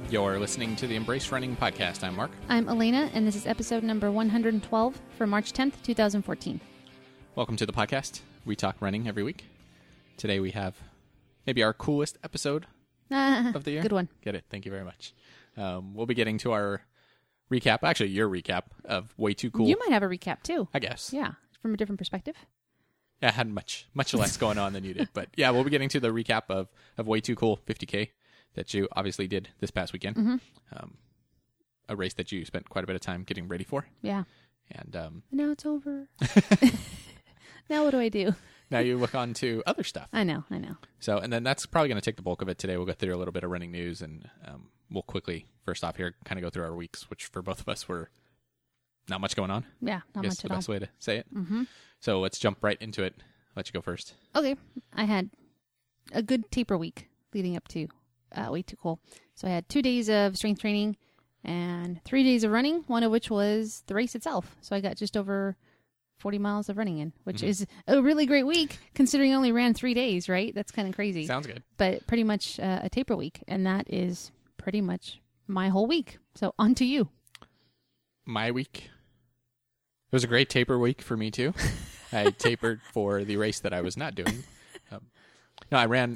You're listening to the Embrace Running Podcast. I'm Mark. I'm Elena, and this is episode number 112 for March 10th, 2014. Welcome to the podcast. We talk running every week. Today we have maybe our coolest episode of the year. Good one. Get it. Thank you very much. We'll be getting to our recap, actually your recap of Way Too Cool. You might have a recap, too. I guess. Yeah, from a different perspective. Yeah, I had much less going on than you did. But yeah, we'll be getting to the recap of Way Too Cool 50K that you obviously did this past weekend. Mm-hmm. A race that you spent quite a bit of time getting ready for. Yeah. And now it's over. Now what do I do? Now you look on to other stuff. I know. So, and then that's probably going to take the bulk of it today. We'll go through a little bit of running news, and we'll quickly, first off here, kind of go through our weeks, which for both of us were not much going on. Yeah, not much the at all. best way to say it. Mm-hmm. So let's jump right into it. Let you go first. Okay. I had a good taper week leading up to Way Too Cool. So I had 2 days of strength training and 3 days of running, one of which was the race itself. So I got just over 40 miles of running in, which is a really great week considering I only ran 3 days, right? That's kind of crazy. Sounds good. But pretty much a taper week, and that is pretty much my whole week. So on to you. My week. It was a great taper week for me too. I tapered for the race that I was not doing. No, I ran,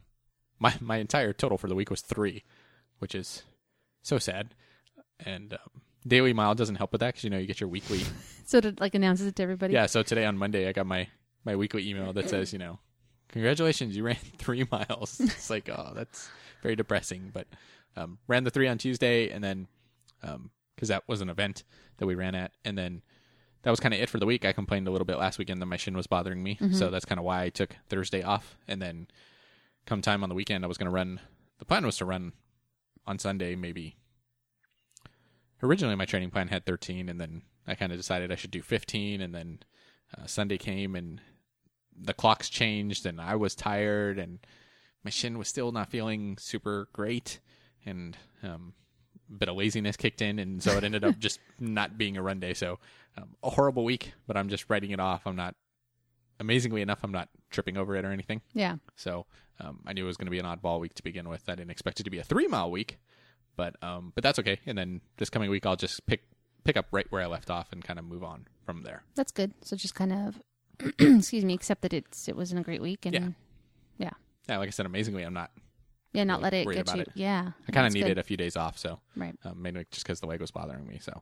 my entire total for the week was 3, which is so sad. And daily mile doesn't help with that because, you get your weekly. So it announces it to everybody? Yeah, so today on Monday, I got my weekly email that says, congratulations, you ran 3 miles. It's like, oh, that's very depressing. But ran the 3 on Tuesday, and then, because that was an event that we ran at, and then that was kind of it for the week. I complained a little bit last weekend that my shin was bothering me, so that's kind of why I took Thursday off. And then come time on the weekend, I was going to run. The plan was to run on Sunday, maybe. Originally, my training plan had 13, and then I kind of decided I should do 15, and then Sunday came, and the clocks changed, and I was tired, and my shin was still not feeling super great, and a bit of laziness kicked in, and so it ended up just not being a run day. So a horrible week, but I'm just writing it off. Amazingly enough, I'm not tripping over it or anything. Yeah. So I knew it was going to be an oddball week to begin with. I didn't expect it to be a 3-mile week, but that's okay. And then this coming week, I'll just pick up right where I left off and kind of move on from there. That's good. So just kind of, excuse me, accept that it wasn't a great week. And yeah. Like I said, amazingly, I'm not. Yeah, not let it get you. It. Yeah. I kind of needed a few days off, so right. Mainly just because the leg was bothering me. So,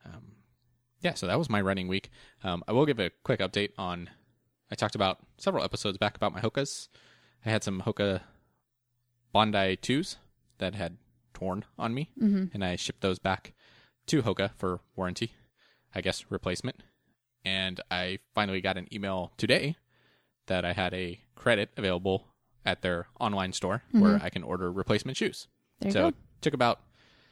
so that was my running week. I will give a quick update on. I talked about several episodes back about my Hokas. I had some Hoka Bondi 2s that had torn on me, and I shipped those back to Hoka for warranty, I guess replacement. And I finally got an email today that I had a credit available at their online store where I can order replacement shoes. There you go. It took about,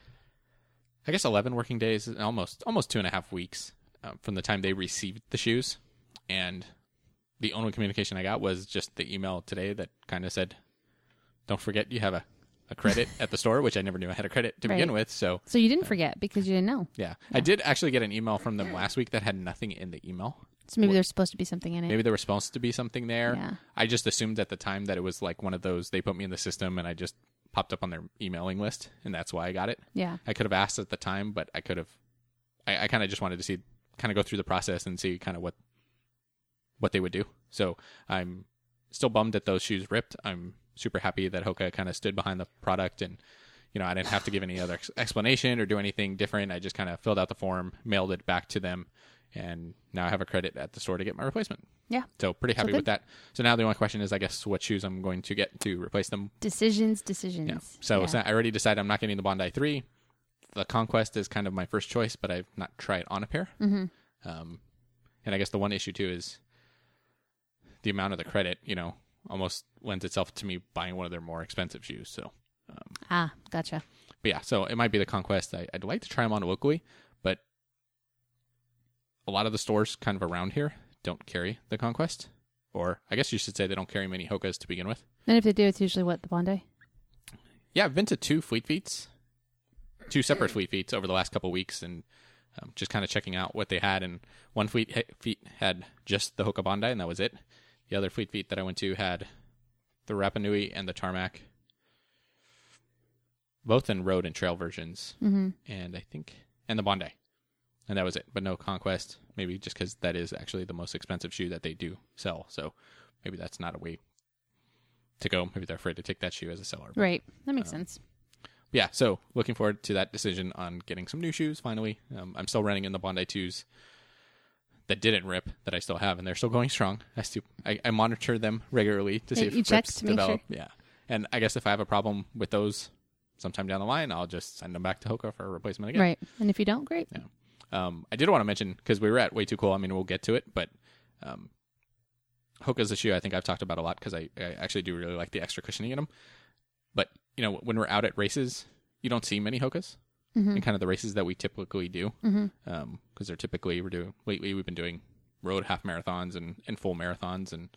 I guess, 11 working days, almost 2.5 weeks from the time they received the shoes. And the only communication I got was just the email today that kind of said, don't forget you have a credit at the store, which I never knew I had a credit to begin with. So you didn't forget because you didn't know. Yeah. I did actually get an email from them last week that had nothing in the email. So maybe there's supposed to be something in it. Maybe there was supposed to be something there. Yeah. I just assumed at the time that it was like one of those, they put me in the system and I just popped up on their emailing list, and that's why I got it. Yeah. I could have asked at the time, but I could have, I kind of just wanted to see, kind of go through the process and see kind of what they would do. So I'm still bummed that those shoes ripped. I'm super happy that Hoka kind of stood behind the product, and I didn't have to give any other explanation or do anything different. I just kind of filled out the form, mailed it back to them, and now I have a credit at the store to get my replacement. Yeah. So pretty happy with that. So now the only question is, I guess, what shoes I'm going to get to replace them. Decisions. Yeah. So I already decided I'm not getting the Bondi 3. The Conquest is kind of my first choice, but I've not tried on a pair. Mm-hmm. And I guess the one issue too is the amount of the credit, almost lends itself to me buying one of their more expensive shoes. So, gotcha. But yeah, so it might be the Conquest. I'd like to try them on locally, but a lot of the stores kind of around here don't carry the Conquest, or I guess you should say they don't carry many Hokas to begin with. And if they do, it's usually what, the Bondi? Yeah, I've been to 2 Fleet Feets, 2 separate Fleet Feets over the last couple of weeks, and just kind of checking out what they had. And one Fleet had just the Hoka Bondi, and that was it. The other Fleet Feet that I went to had the Rapa Nui and the Tarmac. both in road and trail versions, Mm-hmm. and the Bondi. And that was it. But no Conquest, maybe just because that is actually the most expensive shoe that they do sell. So maybe that's not a way to go. Maybe they're afraid to take that shoe as a seller. Right. That makes sense. Yeah, so looking forward to that decision on getting some new shoes finally. I'm still running in the Bondi 2s that didn't rip, that I still have, and they're still going strong. I monitor them regularly to see if you check rips to make develop. sure? Yeah. And I guess if I have a problem with those sometime down the line, I'll just send them back to Hoka for a replacement again. Right. And if you don't, great. Yeah. I did want to mention, because we were at Way Too Cool, I mean, we'll get to it, but Hoka's a shoe I think I've talked about a lot because I actually do really like the extra cushioning in them. But, when we're out at races, you don't see many Hokas in kind of the races that we typically do. Because they're typically, lately we've been doing road half marathons and full marathons and,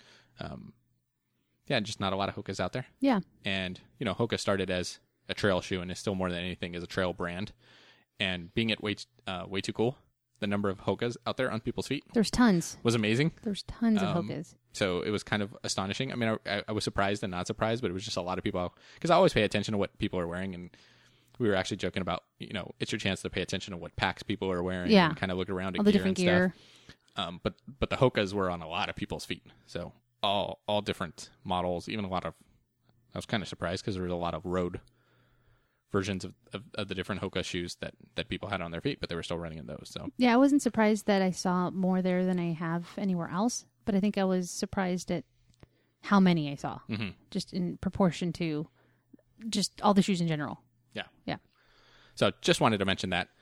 just not a lot of Hokas out there. Yeah. And, Hoka started as a trail shoe and is still more than anything as a trail brand. And being at Way Too Cool, the number of Hokas out there on people's feet There's tons. was amazing. There's tons of Hokas. So it was kind of astonishing. I mean, I was surprised and not surprised, but it was just a lot of people. Because I always pay attention to what people are wearing. And we were actually joking about, it's your chance to pay attention to what packs people are wearing and kind of look around at all the gear different and gear. stuff. But the Hokas were on a lot of people's feet. So all different models, even I was kind of surprised because there was a lot of road versions of the different Hoka shoes that people had on their feet, but they were still running in those. So Yeah, I wasn't surprised that I saw more there than I have anywhere else, but I think I was surprised at how many I saw, just in proportion to just all the shoes in general. Yeah. Yeah. So just wanted to mention that.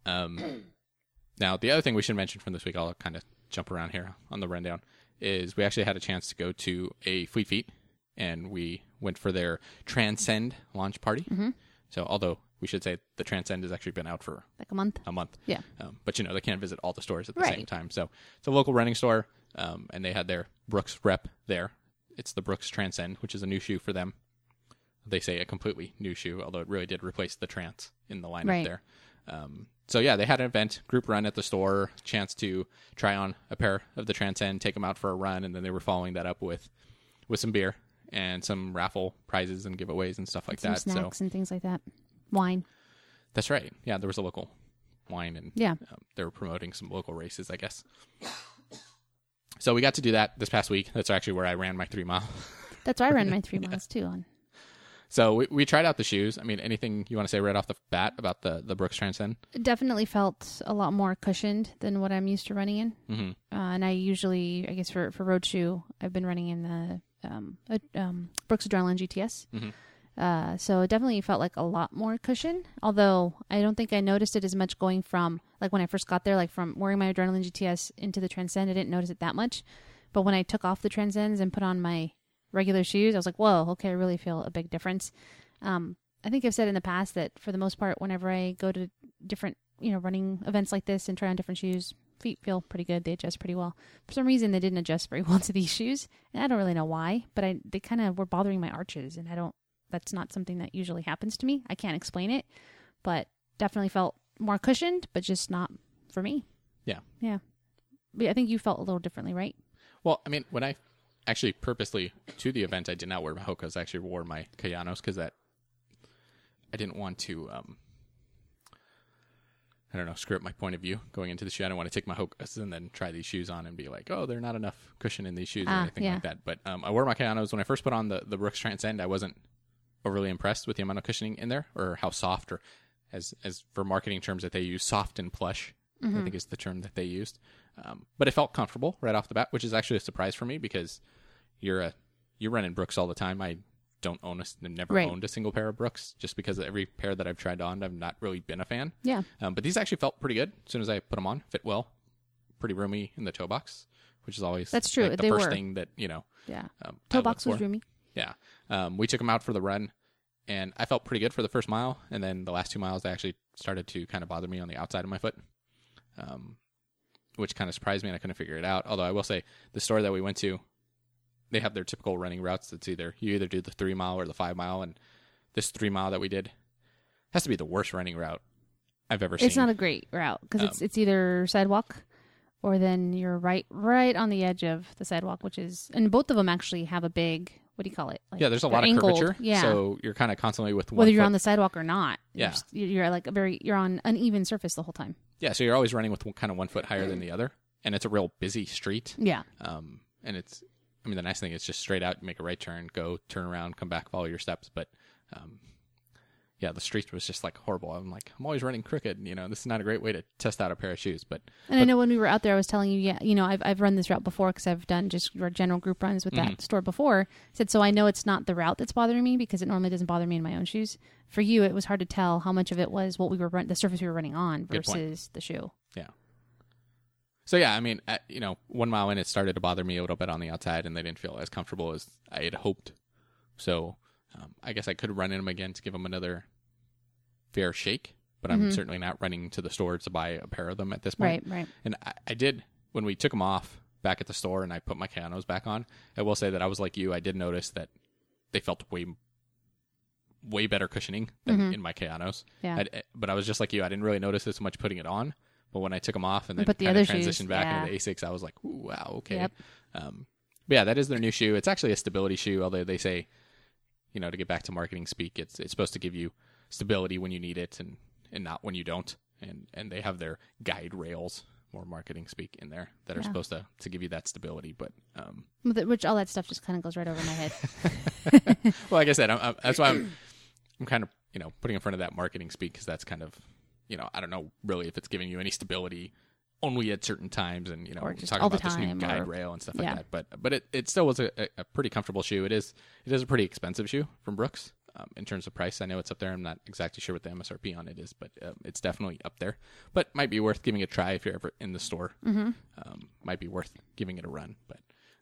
Now, the other thing we should mention from this week, I'll kind of jump around here on the rundown, is we actually had a chance to go to a Fleet Feet, and we went for their Transcend launch party. So although we should say the Transcend has actually been out for Like a month. Yeah. But, they can't visit all the stores at the Right. same time. So it's a local running store, and they had their Brooks rep there. It's the Brooks Transcend, which is a new shoe for them. They say a completely new shoe, although it really did replace the Trance in the lineup Right. there. So yeah, they had an event, group run at the store, chance to try on a pair of the Transcend, take them out for a run, and then they were following that up with some beer and some raffle prizes and giveaways and stuff like Some that. snacks So and things like that. Wine. that's right. Yeah, there was a local wine, and Yeah. they were promoting some local races, I guess. So we got to do that this past week. That's actually where I ran my 3 mile. That's why I ran my 3 miles too on. So we tried out the shoes. I mean, anything you want to say right off the bat about the Brooks Transcend? It definitely felt a lot more cushioned than what I'm used to running in. Mm-hmm. And I usually, I guess for road shoe, I've been running in the Brooks Adrenaline GTS. So it definitely felt like a lot more cushion. Although I don't think I noticed it as much going from, like when I first got there, like from wearing my Adrenaline GTS into the Transcend, I didn't notice it that much. But when I took off the Transcends and put on my regular shoes, I was like, whoa, okay, I really feel a big difference. I think I've said in the past that for the most part, whenever I go to different, running events like this and try on different shoes, feet feel pretty good. They adjust pretty well. For some reason, they didn't adjust very well to these shoes. And I don't really know why, but they kind of were bothering my arches, and that's not something that usually happens to me. I can't explain it, but definitely felt more cushioned, but just not for me. Yeah. Yeah. But I think you felt a little differently, right? Well, I mean, when I actually purposely to the event, I did not wear my Hokas. I actually wore my Kayanos because I didn't want to, screw up my point of view going into the shoe. I don't want to take my Hokas and then try these shoes on and be like, oh, there's not enough cushion in these shoes or anything like that. But I wore my Kayanos. When I first put on the Brooks Transcend, I wasn't overly impressed with the amount of cushioning in there or how soft, or as for marketing terms that they use, soft and plush, I think is the term that they used. But it felt comfortable right off the bat, which is actually a surprise for me because you're running Brooks all the time. I don't never owned a single pair of Brooks just because every pair that I've tried on, I've not really been a fan. Yeah. But these actually felt pretty good as soon as I put them on. Fit well, pretty roomy in the toe box, which is always that's true. Like the they first were. thing that Yeah. I Toe look box was for. roomy. Yeah. We took them out for the run, and I felt pretty good for the first mile, and then the last 2 miles, they actually started to kind of bother me on the outside of my foot, which kind of surprised me, and I couldn't figure it out. Although I will say, the store that we went to, they have their typical running routes. That's you either do the 3 mile or the 5 mile, and this 3 mile that we did has to be the worst running route I've ever seen. It's not a great route because it's either sidewalk or then you're right on the edge of the sidewalk, and both of them actually have a big what do you call it? Like, Yeah, there's a they're lot of angled. curvature. Yeah. So you're kind of constantly with one whether you're foot. on the sidewalk or not. Yeah. You're like you're on uneven surface the whole time. Yeah, so you're always running with kind of 1 foot higher than the other. And it's a real busy street. Yeah. And it's, I mean, the nice thing is just straight out, make a right turn, go, turn around, come back, follow your steps. But, yeah, the street was just like horrible. I'm like, I'm always running crooked. You know, this is not a great way to test out a pair of shoes. But I know when we were out there, I was telling you, yeah, you know, I've run this route before because I've done just your general group runs with that store before. I said, so I know it's not the route that's bothering me because it normally doesn't bother me in my own shoes. For you, it was hard to tell how much of it was what we were the surface we were running on versus the shoe. Yeah. So, yeah, I mean, 1 mile in, it started to bother me a little bit on the outside, and they didn't feel as comfortable as I had hoped. So, I guess I could run in them again to give them another fair shake, but I'm certainly not running to the store to buy a pair of them at this point. Right. And I did, when we took them off back at the store and I put my Kayanos back on, I will say that I was like you. I did notice that they felt way better cushioning than in my Kayanos. Yeah. But I was just like you. I didn't really notice this much putting it on. But when I took them off and then put the kind other of transitioned shoes, back yeah. into the Asics, I was like, ooh, wow, okay. Yep. But yeah, that is their new shoe. It's actually a stability shoe, although they say, to get back to marketing speak, it's supposed to give you stability when you need it and not when you don't. And they have their guide rails, more marketing speak, in there that are supposed to give you that stability. But which all that stuff just kind of goes right over my head. well, like I said, that's why I'm kind of putting in front of that marketing speak, because that's kind of I don't know really if it's giving you any stability only at certain times, and or just talking all the about this new time, guide or, rail and stuff like that. But it still was a pretty comfortable shoe. It is a pretty expensive shoe from Brooks. In terms of price, I know it's up there. I'm not exactly sure what the MSRP on it is, but it's definitely up there. But might be worth giving it a try if you're ever in the store. Might be worth giving it a run. But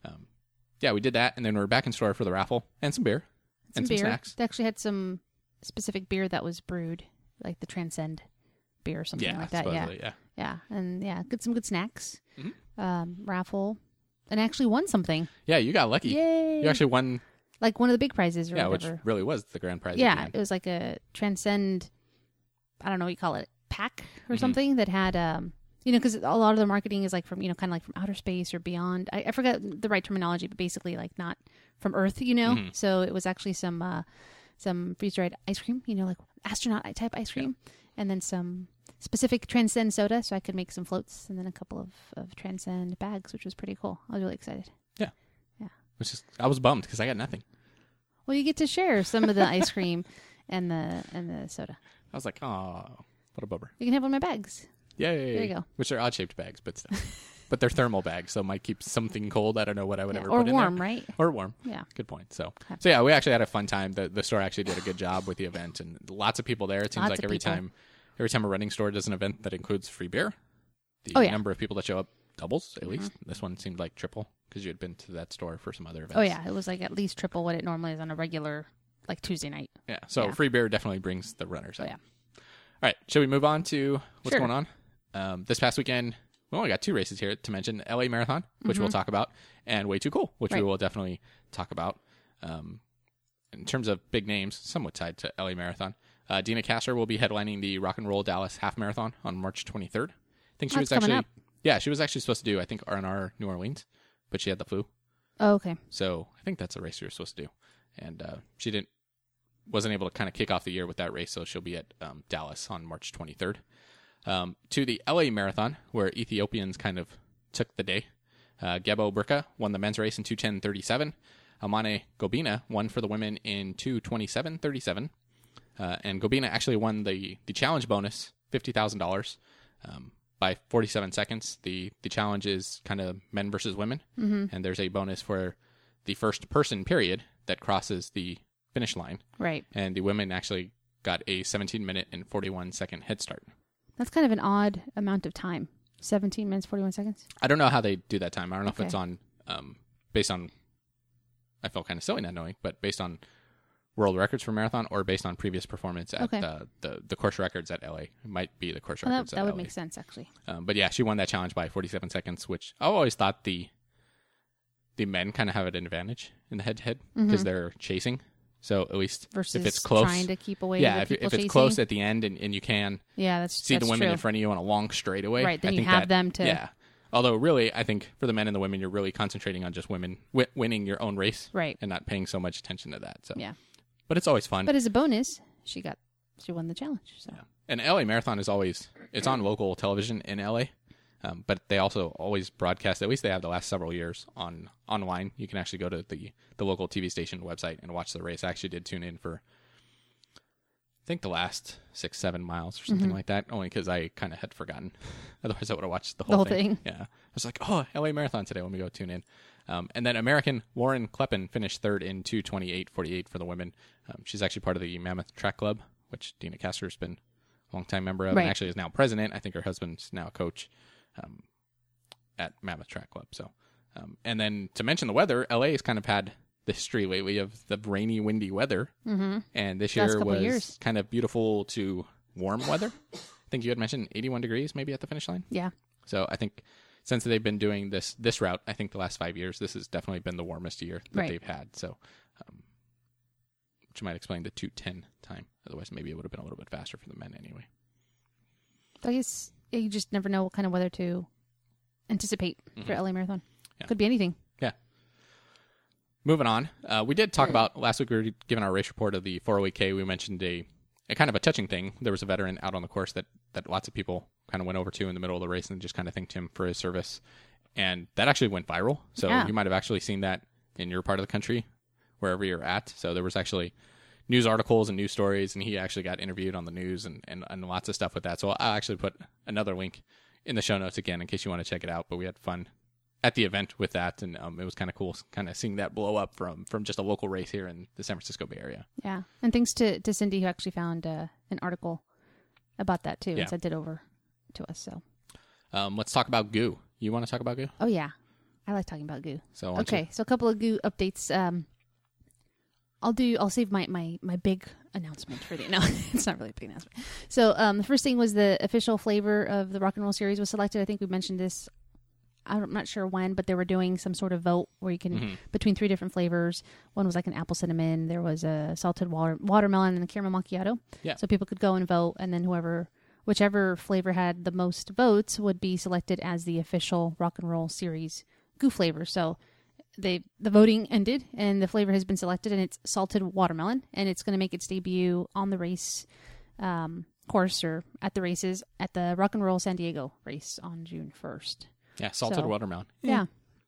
yeah, we did that, and then we were back in store for the raffle and some beer and some snacks. They actually had some specific beer that was brewed, like the Transcend beer or something like that. Yeah, and get some good snacks. Raffle, and actually won something. Yeah, you got lucky. Yay! You actually won. Like one of the big prizes, or whatever. Which really was the grand prize. Yeah, it was like a Transcend, I don't know what you call it, pack or something that had, because a lot of the marketing is like from, kind of like from outer space or beyond. I forgot the right terminology, but basically like not from Earth, So it was actually some freeze-dried ice cream, like astronaut type ice cream, and then some specific Transcend soda, so I could make some floats, and then a couple of Transcend bags, which was pretty cool. I was really excited. Yeah. I was bummed because I got nothing. Well, you get to share some of the ice cream and the soda. I was like, oh, what a bummer. You can have one of my bags. Yay. There you go. Which are odd-shaped bags, but still. But they're thermal bags, so it might keep something cold. I don't know what I would ever put in there. Or warm, right? Or warm. Yeah. Good point. So yeah, we actually had a fun time. The store actually did a good job with the event, and lots of people there. It seems like every time a running store does an event that includes free beer, the number of people that show up doubles, at least. This one seemed like triple, because you had been to that store for some other events. Oh, yeah. It was like at least triple what it normally is on a regular, like Tuesday night. Yeah. So free beer definitely brings the runners up. Yeah. All right. Should we move on to what's Sure. going on? This past weekend, we only got 2 races here to mention. LA Marathon, which we'll talk about, and Way Too Cool, which we will definitely talk about. In terms of big names, somewhat tied to LA Marathon, Dina Kasser will be headlining the Rock and Roll Dallas Half Marathon on March 23rd. I think she was coming actually... up. Yeah, she was actually supposed to do, I think, R&R New Orleans, but she had the flu. Oh, okay. So I think that's a race she was supposed to do. And she wasn't able to kind of kick off the year with that race, so she'll be at Dallas on March 23rd. To the LA Marathon, where Ethiopians kind of took the day. Gebo Burka won the men's race in 2:10:37. Amane Gobina won for the women in 2:27:37. And Gobina actually won the challenge bonus, $50,000. By 47 seconds. The challenge is kind of men versus women, and there's a bonus for the first person period that crosses the finish line. Right. And the women actually got a 17-minute and 41-second head start. That's kind of an odd amount of time. 17 minutes, 41 seconds? I don't know how they do that time. I don't know if it's on, based on, I felt kind of silly not knowing, but based on world records for marathon or based on previous performance at the course records at LA. It might be the course records at LA. That would make sense, actually. But yeah, she won that challenge by 47 seconds, which I always thought the men kind of have an advantage in the head-to-head because they're chasing. So at least versus if it's close, trying to keep away yeah, the if it's close at the end and you can that's see the women true. in front of you on a long straightaway, right, then I you think have them to... Yeah, Although, really, I think for the men and the women, you're really concentrating on just women winning your own race, Right. and not paying so much attention to that. So, Yeah. but it's always fun. But as a bonus, she won the challenge. So Yeah. And LA Marathon is it's on local television in LA, but they also always broadcast. At least they have the last several years online. You can actually go to the local TV station website and watch the race. I actually did tune in for, I think, the last 6-7 miles or something like that. Only because I kind of had forgotten. Otherwise, I would have watched the whole thing. Yeah, I was like, oh, LA Marathon today. Let me go tune in. And then American Lauren Kleppen finished third in 2:28:48 for the women. She's actually part of the Mammoth Track Club, which Dina Castor's been a long-time member of, Right. and actually is now president. I think her husband's now a coach at Mammoth Track Club. So, and then to mention the weather, LA has kind of had the history lately of the rainy, windy weather. Mm-hmm. And this year was kind of beautiful to warm weather. I think you had mentioned 81 degrees maybe at the finish line. yeah. So I think since they've been doing this route, I think the last 5 years, this has definitely been the warmest year that Right. they've had. So, which might explain the 2:10 time. Otherwise, maybe it would have been a little bit faster for the men anyway. I guess you just never know what kind of weather to anticipate for LA Marathon. Yeah. Could be anything. Yeah. Moving on, we did talk about last week. We were given our race report of the 408K. We mentioned a kind of a touching thing. There was a veteran out on the course that lots of people kind of went over to in the middle of the race and just kind of thanked him for his service, and that actually went viral. So Yeah. you might have actually seen that in your part of the country, wherever you're at. So there was actually news articles and news stories, and he actually got interviewed on the news and lots of stuff with that. So I'll actually put another link in the show notes again in case you want to check it out. But we had fun at the event with that, and it was kind of cool kind of seeing that blow up from just a local race here in the San Francisco Bay Area. Yeah. And thanks to Cindy, who actually found an article about that too Yeah. and sent it over to us. So Let's talk about goo. You want to talk about goo? oh yeah, I like talking about goo. So why don't Okay, so a couple of goo updates. I'll save my big announcement for the no, it's not really a big announcement. So the first thing was the official flavor of the Rock and Roll Series was selected. I think we mentioned this. I'm not sure when, but they were doing some sort of vote where you can between 3 different flavors. One was like an apple cinnamon. There was a salted watermelon and a caramel macchiato. Yeah. So people could go and vote, and then whichever flavor had the most votes would be selected as the official Rock and Roll Series goo flavor. So the voting ended, and the flavor has been selected, and it's salted watermelon, and it's going to make its debut on the race course or at the races at the Rock and Roll San Diego race on June 1st. Yeah, salted So- watermelon. Yeah.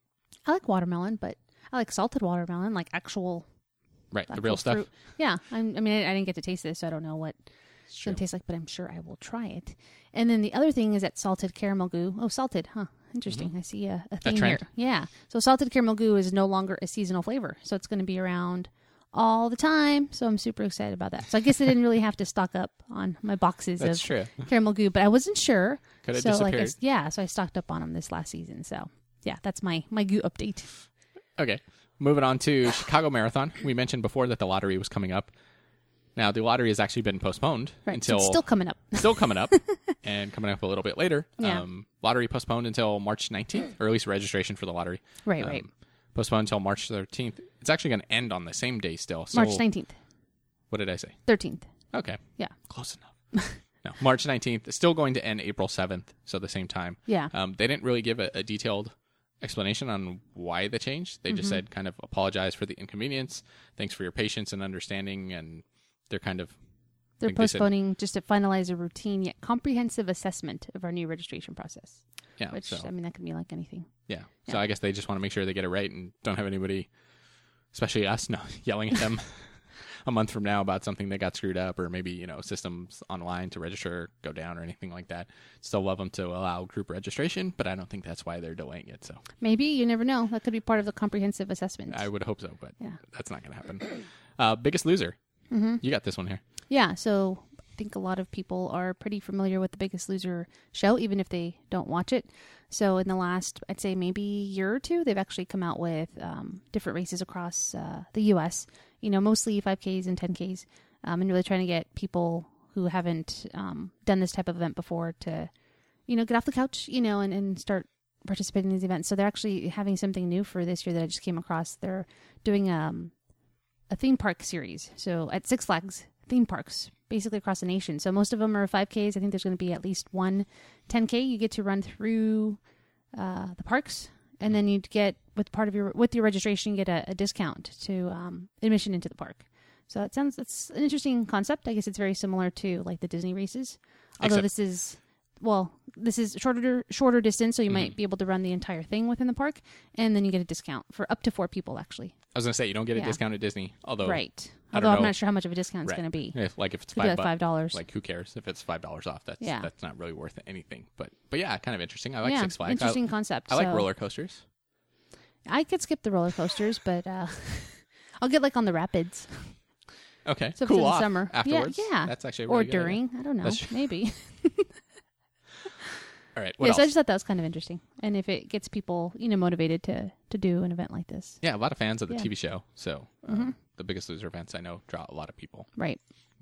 I like watermelon, but I like salted watermelon, like actual Right, the actual real stuff. fruit. Yeah, I mean, I didn't get to taste this, so I don't know what It's it's true. going to taste like, but I'm sure I will try it. And then the other thing is that salted caramel goo. Oh, salted, huh? Interesting. I see a theme here. trend. Yeah. So salted caramel goo is no longer a seasonal flavor, so it's going to be around all the time. So I'm super excited about that. So I guess I didn't really have to stock up on my boxes That's of true. caramel goo, but I wasn't sure. Could have so disappeared. so I stocked up on them this last season. So yeah, that's my goo update. Okay, moving on to Chicago Marathon. We mentioned before that the lottery was coming up. Now, the lottery has actually been postponed Right. until... so it's still coming up. still coming up and coming up a little bit later. Yeah. Lottery postponed until March 19th, or at least registration for the lottery. Right. Postponed until March 13th. It's actually going to end on the same day still. So, March 19th, What did I say? 13th. Okay. Yeah. Close enough. No, March 19th. It's still going to end April 7th, so the same time. Yeah. They didn't really give a detailed explanation on why the change. They just said kind of apologize for the inconvenience. Thanks for your patience and understanding. And they're kind of... They're think they said- postponing just to finalize a routine yet comprehensive assessment of our new registration process. Yeah. Which, so, I mean, that could be like anything. yeah. So I guess they just want to make sure they get it right and don't have anybody, especially us, yelling at them a month from now about something that got screwed up, or maybe, systems online to register go down or anything like that. Still love them to allow group registration, but I don't think that's why they're delaying it. So Maybe, you never know. That could be part of the comprehensive assessment. I would hope so, but Yeah. that's not going to happen. Biggest Loser. You got this one here. Yeah, so I think a lot of people are pretty familiar with the Biggest Loser show, even if they don't watch it. So in the last, I'd say maybe year or two, they've actually come out with different races across the U.S., mostly 5Ks and 10Ks, and really trying to get people who haven't done this type of event before to, get off the couch, and start participating in these events. So they're actually having something new for this year that I just came across. They're doing a theme park series. So at Six Flags theme parks, basically across the nation. So most of them are 5Ks. I think there's going to be at least one 10K. You get to run through the parks, and then you'd get with your registration, you get a discount to admission into the park. So it's an interesting concept. I guess it's very similar to like the Disney races, although this is shorter distance, so you might be able to run the entire thing within the park, and then you get a discount for up to 4 people actually. I was going to say, you don't get a discount at Disney, although right. Although I'm not sure how much of a discount it's going to be. If it's $5, like who cares if it's $5 off? That's not really worth anything. But yeah, kind of interesting. I like Six Flags. Interesting concept. I like roller coasters. I could skip the roller coasters, but I'll get like on the rapids. Okay, so cool if it's off in summer. afterwards. Yeah, that's actually a really or during. Idea. I don't know. Maybe. All right. What else? So I just thought that was kind of interesting, and if it gets people, motivated to do an event like this. Yeah, a lot of fans of the TV show. So the Biggest Loser events I know draw a lot of people. Right.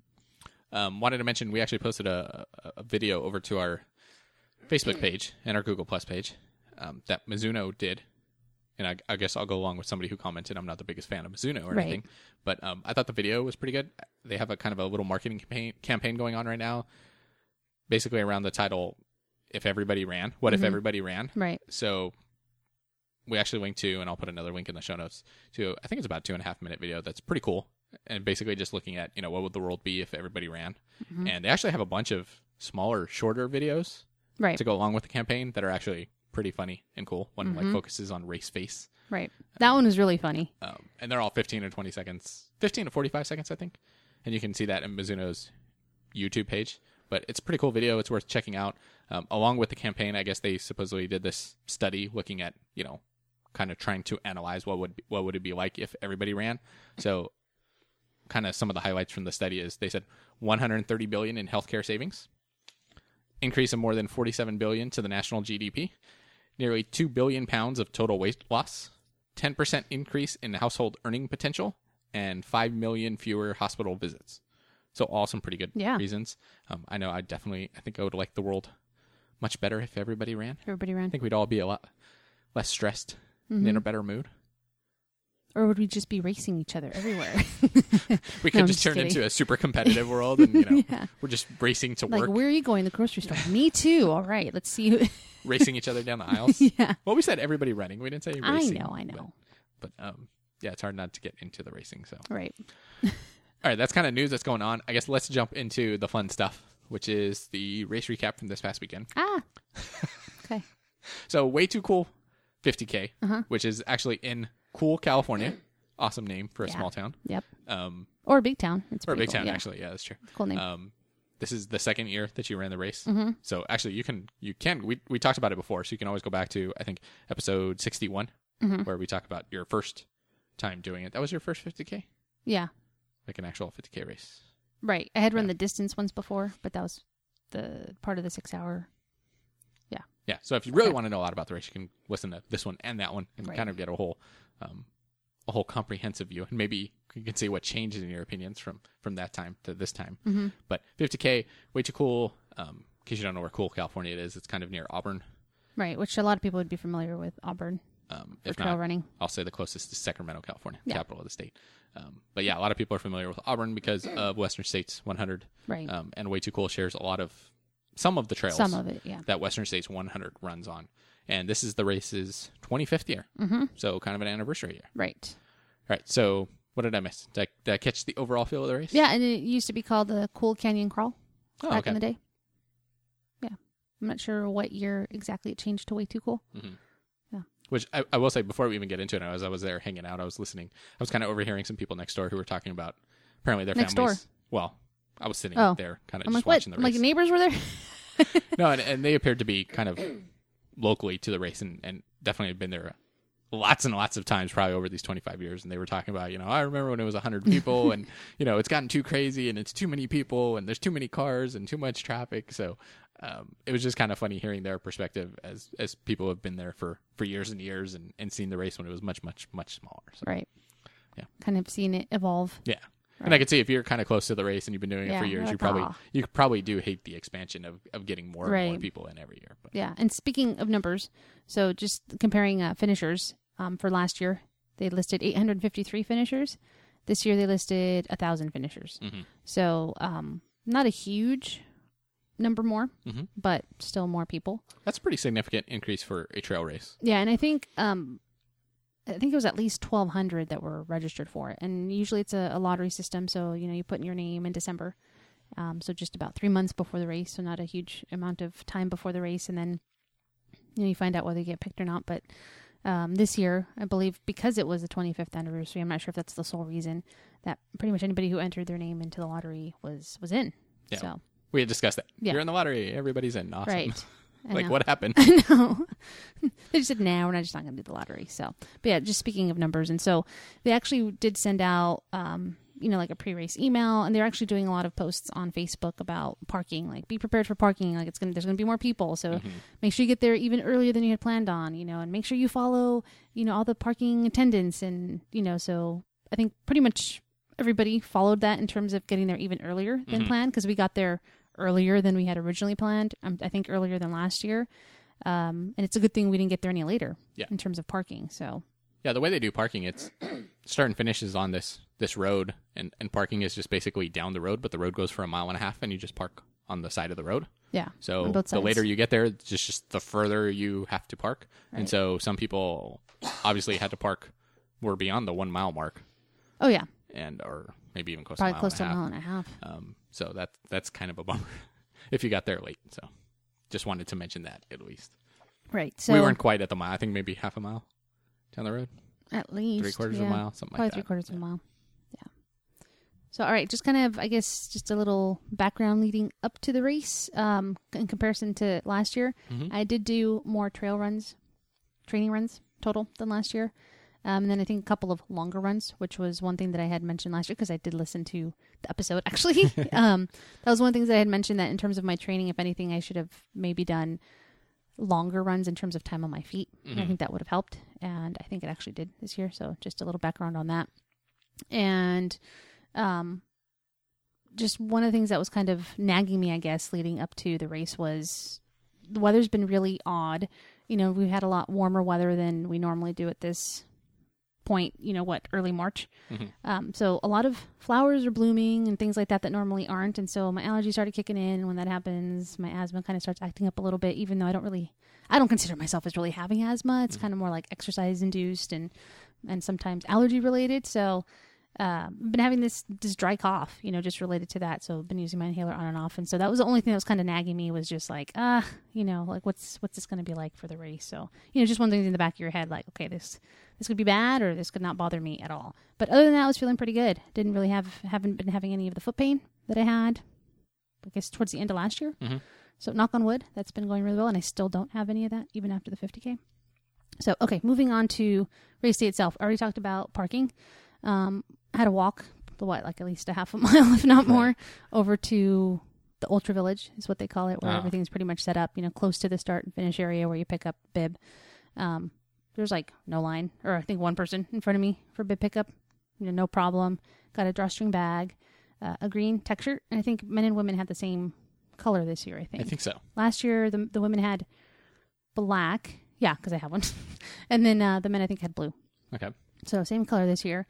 Wanted to mention we actually posted a video over to our Facebook page and our Google Plus page that Mizuno did. And I guess I'll go along with somebody who commented. I'm not the biggest fan of Mizuno or anything, but I thought the video was pretty good. They have a kind of a little marketing campaign going on right now, basically around the title, If Everybody Ran. What if everybody ran? Right. So we actually linked to, and I'll put another link in the show notes, to I think it's about 2.5 minute video that's pretty cool. And basically just looking at, what would the world be if everybody ran? And they actually have a bunch of smaller, shorter videos to go along with the campaign that are actually pretty funny and cool. One like focuses on race face. Right. That one was really funny. And they're all 15 to 20 seconds, 15 to 45 seconds, I think. And you can see that in Mizuno's YouTube page. But it's a pretty cool video. It's worth checking out. Along with the campaign, I guess they supposedly did this study looking at, kind of trying to analyze what would it be like if everybody ran. So kind of some of the highlights from the study is they said $130 billion in healthcare savings, increase of more than $47 billion to the national GDP, nearly 2 billion pounds of total weight loss, 10% increase in household earning potential, and 5 million fewer hospital visits. So all some pretty good reasons. I know I think I would like the world much better if everybody ran. I think we'd all be a lot less stressed and in a better mood. Or would we just be racing each other everywhere? We could just turn into a super competitive world and, we're just racing to work. Like, where are you going? The grocery store. Me too. All right, let's see. Racing each other down the aisles. Yeah. Well, we said everybody running. We didn't say racing. I know. But yeah, it's hard not to get into the racing. So Right. All right, that's kind of news that's going on. I guess let's jump into the fun stuff, which is the race recap from this past weekend. Okay. So Way Too Cool 50K, which is actually in Cool, California. Awesome name for a small town. Yep. Or a big town. It's or a big cool. town, actually. Yeah, that's true. Cool name. This is the second year that you ran the race. So actually you can, we talked about it before, so you can always go back to, I think, episode 61, where we talk about your first time doing it. That was your first 50K? Yeah. Like an actual 50K race. Right. I had run the distance once before, but that was the part of the 6 hour. Yeah. Yeah. So if you really want to know a lot about the race, you can listen to this one and that one and kind of get a whole comprehensive view. And maybe you can see what changes in your opinions from that time to this time. But 50K, Way Too Cool. In case you don't know where Cool, California it is, it's kind of near Auburn. Right. Which a lot of people would be familiar with Auburn. If trail not, running. I'll say the closest is Sacramento, California, capital of the state. But yeah, a lot of people are familiar with Auburn because of Western States 100. Right. And Way Too Cool shares some of the trails. Some of it, yeah. That Western States 100 runs on. And this is the race's 25th year. So kind of an anniversary year. Right. All right. So what did I miss? Did I catch the overall feel of the race? Yeah, and it used to be called the Cool Canyon Crawl back okay. in the day. Yeah. I'm not sure what year exactly it changed to Way Too Cool. Yeah. Which I will say, before we even get into it, as I was there hanging out, I was listening. I was kind of overhearing some people next door who were talking about apparently their next families. Door. Well, I was sitting there kind of I'm just like, watching what? the race. Like neighbors were there? No, and they appeared to be kind of locally to the race and definitely had been there lots and lots of times probably over these 25 years. And they were talking about, I remember when it was 100 people and, it's gotten too crazy and it's too many people and there's too many cars and too much traffic. So it was just kind of funny hearing their perspective as people have been there for years and years and seen the race when it was much, much, much smaller. So, Right. Yeah. Kind of seeing it evolve. Yeah. Right. And I could see if you're kind of close to the race and you've been doing it for years, like, you probably do hate the expansion of getting more and more people in every year. But. Yeah. And speaking of numbers, so just comparing finishers for last year, they listed 853 finishers. This year they listed 1,000 finishers. So not a huge number more, Mhm. but still more people. That's a pretty significant increase for a trail race. Yeah, and I think it was at least 1,200 that were registered for it. And usually it's a lottery system, so, you put in your name in December. So just about 3 months before the race, so not a huge amount of time before the race. And then, you find out whether you get picked or not. But this year, I believe, because it was the 25th anniversary, I'm not sure if that's the sole reason, that pretty much anybody who entered their name into the lottery was in. Yeah. So, We had discussed that. Yeah. You're in the lottery. Everybody's in. Awesome. right. I Like, know. what happened? I know. They just said, no, we're just not going to do the lottery. So, but yeah, just speaking of numbers. And so they actually did send out, like a pre-race email, and they're actually doing a lot of posts on Facebook about parking, like be prepared for parking. Like there's going to be more people. So make sure you get there even earlier than you had planned on, and make sure you follow, all the parking attendants. And, so I think pretty much everybody followed that in terms of getting there even earlier than planned, because we got there earlier than we had originally planned. I think earlier than last year. And it's a good thing we didn't get there any later in terms of parking. So Yeah, the way they do parking, it's start and finish is on this road, and parking is just basically down the road, but the road goes for 1.5 miles, and you just park on the side of the road. yeah, So on both the sides. later you get there, it's just the further you have to park. And so some people obviously had to park more beyond the 1 mile mark, Oh yeah, or maybe even close probably to a close to a mile mile and and a half. a half. So that's kind of a bummer if you got there late. So just wanted to mention that at least. Right. So We weren't quite at the mile. I think maybe half a mile down the road. at least 3/4 of a mile, something probably like that. 3/4 of a mile. Yeah. So all right, just kind of, I guess, just a little background leading up to the race. In comparison to last year, I did do more training runs total than last year. And then I think a couple of longer runs, which was one thing that I had mentioned last year, because I did listen to the episode, actually. That was one of the things that I had mentioned, that in terms of my training, if anything, I should have maybe done longer runs in terms of time on my feet. I think that would have helped. And I think it actually did this year. So just a little background on that. And just one of the things that was kind of nagging me, I guess, leading up to the race was the weather's been really odd. We've had a lot warmer weather than we normally do at this point, early March. So a lot of flowers are blooming and things like that normally aren't. And so my allergies started kicking in. When that happens, my asthma kind of starts acting up a little bit, even though I don't consider myself as really having asthma. It's kind of more like exercise induced and sometimes allergy related. So I've been having this dry cough, just related to that. So I've been using my inhaler on and off. And so that was the only thing that was kind of nagging me, was just like, like what's this going to be like for the race? So, just one thing in the back of your head, like, okay, this could be bad, or this could not bother me at all. But other than that, I was feeling pretty good. Didn't really haven't been having any of the foot pain that I had, I guess, towards the end of last year. So knock on wood, that's been going really well. And I still don't have any of that, even after the 50K. So, okay, moving on to race day itself. I already talked about parking. I had to walk at least a half a mile, if not more, over to the Ultra Village, is what they call it, where everything's pretty much set up, close to the start and finish area where you pick up bib. There's no line, or I think one person in front of me for bib pickup, no problem. Got a drawstring bag, a green tech shirt, and I think men and women had the same color this year, I think. so. Last year, the women had black, yeah, because I have one, and then the men, I think, had blue. Okay. So same color this year.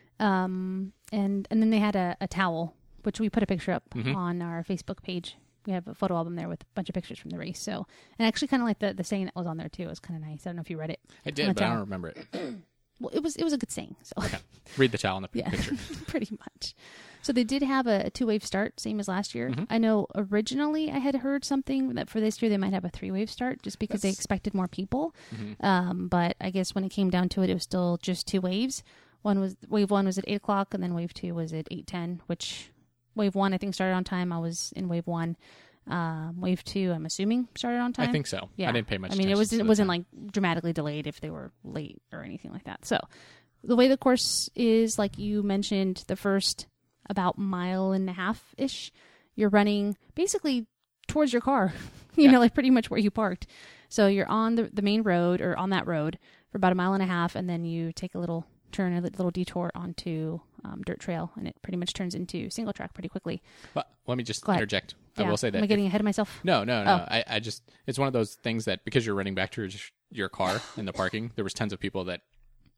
And then they had a towel, which we put a picture up on our Facebook page. We have a photo album there with a bunch of pictures from the race. So, and actually kind of like the saying that was on there too. It was kind of nice. I don't know if you read it. I did, but I don't remember it. Well, it was a good saying. So Okay. Read the towel in the picture. pretty much. So they did have a 2-wave start, same as last year. I know originally I had heard something that for this year they might have a 3-wave start, just because they expected more people. But I guess when it came down to it, it was still just 2 waves. Wave 1 was at 8 o'clock, and then wave 2 was at 8:10, which wave 1 I think started on time. I was in wave 1. Wave 2, I'm assuming, started on time. I think so. Yeah. I didn't pay much attention. attention. It wasn't like dramatically delayed if they were late or anything like that. So the way the course is, like you mentioned, the first about 1.5 miles-ish, you're running basically towards your car, like pretty much where you parked. So you're on the main road, or on that road, for about 1.5 miles, and then you take a little turn, a little detour onto dirt trail, and it pretty much turns into single track pretty quickly. But let me just interject. Yeah. I will say that. Am I getting ahead of myself? No. Oh. I just, it's one of those things that because you're running back to your car in the parking, there was tons of people that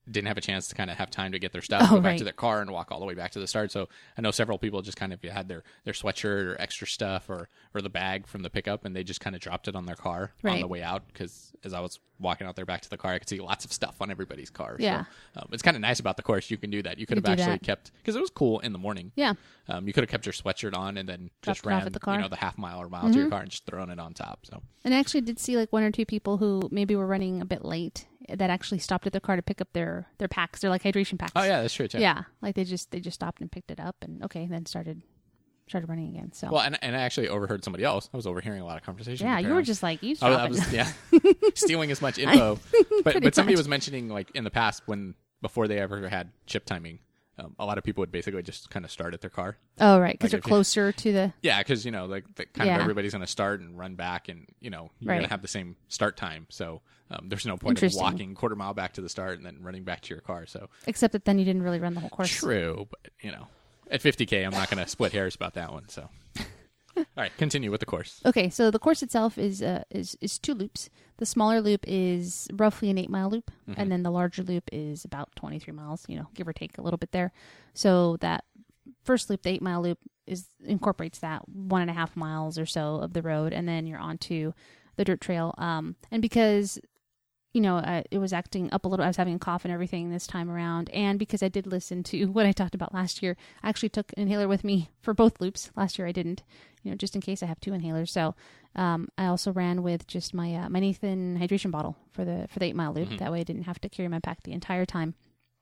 didn't have a chance to kind of have time to get their stuff, go back to their car, and walk all the way back to the start. So I know several people just kind of had their sweatshirt or extra stuff or the bag from the pickup, and they just kind of dropped it on their car on the way out, because as I was walking out there back to the car, I could see lots of stuff on everybody's car. Yeah. So it's kind of nice about the course. You can do that. You could have actually kept, because it was cool in the morning. Yeah. You could have kept your sweatshirt on and then just ran the half mile or mile to your car and just thrown it on top. So. And I actually did see like one or two people who maybe were running a bit late that actually stopped at their car to pick up their packs. They're like hydration packs. Oh yeah, that's true too. Yeah, like they just stopped and picked it up, and then started running again. So and I actually overheard somebody else. I was overhearing a lot of conversation. Yeah, you were just like I was stealing as much info. But somebody was mentioning like in the past before they ever had chip timing, a lot of people would basically just kind of start at their car. Oh, right, because they're closer to the... Yeah, because, like kind of everybody's going to start and run back, and, you're going to have the same start time. So there's no point of walking quarter mile back to the start and then running back to your car. So except that then you didn't really run the whole course. True, but, at 50K, I'm not going to split hairs about that one. So... All right, continue with the course. Okay, so the course itself is 2 loops. The smaller loop is roughly an 8-mile loop, and then the larger loop is about 23 miles, give or take a little bit there. So that first loop, the 8-mile loop, incorporates that 1.5 miles or so of the road, and then you're onto the dirt trail. And because it was acting up a little, I was having a cough and everything this time around, and because I did listen to what I talked about last year, I actually took an inhaler with me for both loops. Last year I didn't, just in case I have 2 inhalers. So I also ran with just my my Nathan hydration bottle for the 8-mile loop. That way I didn't have to carry my pack the entire time.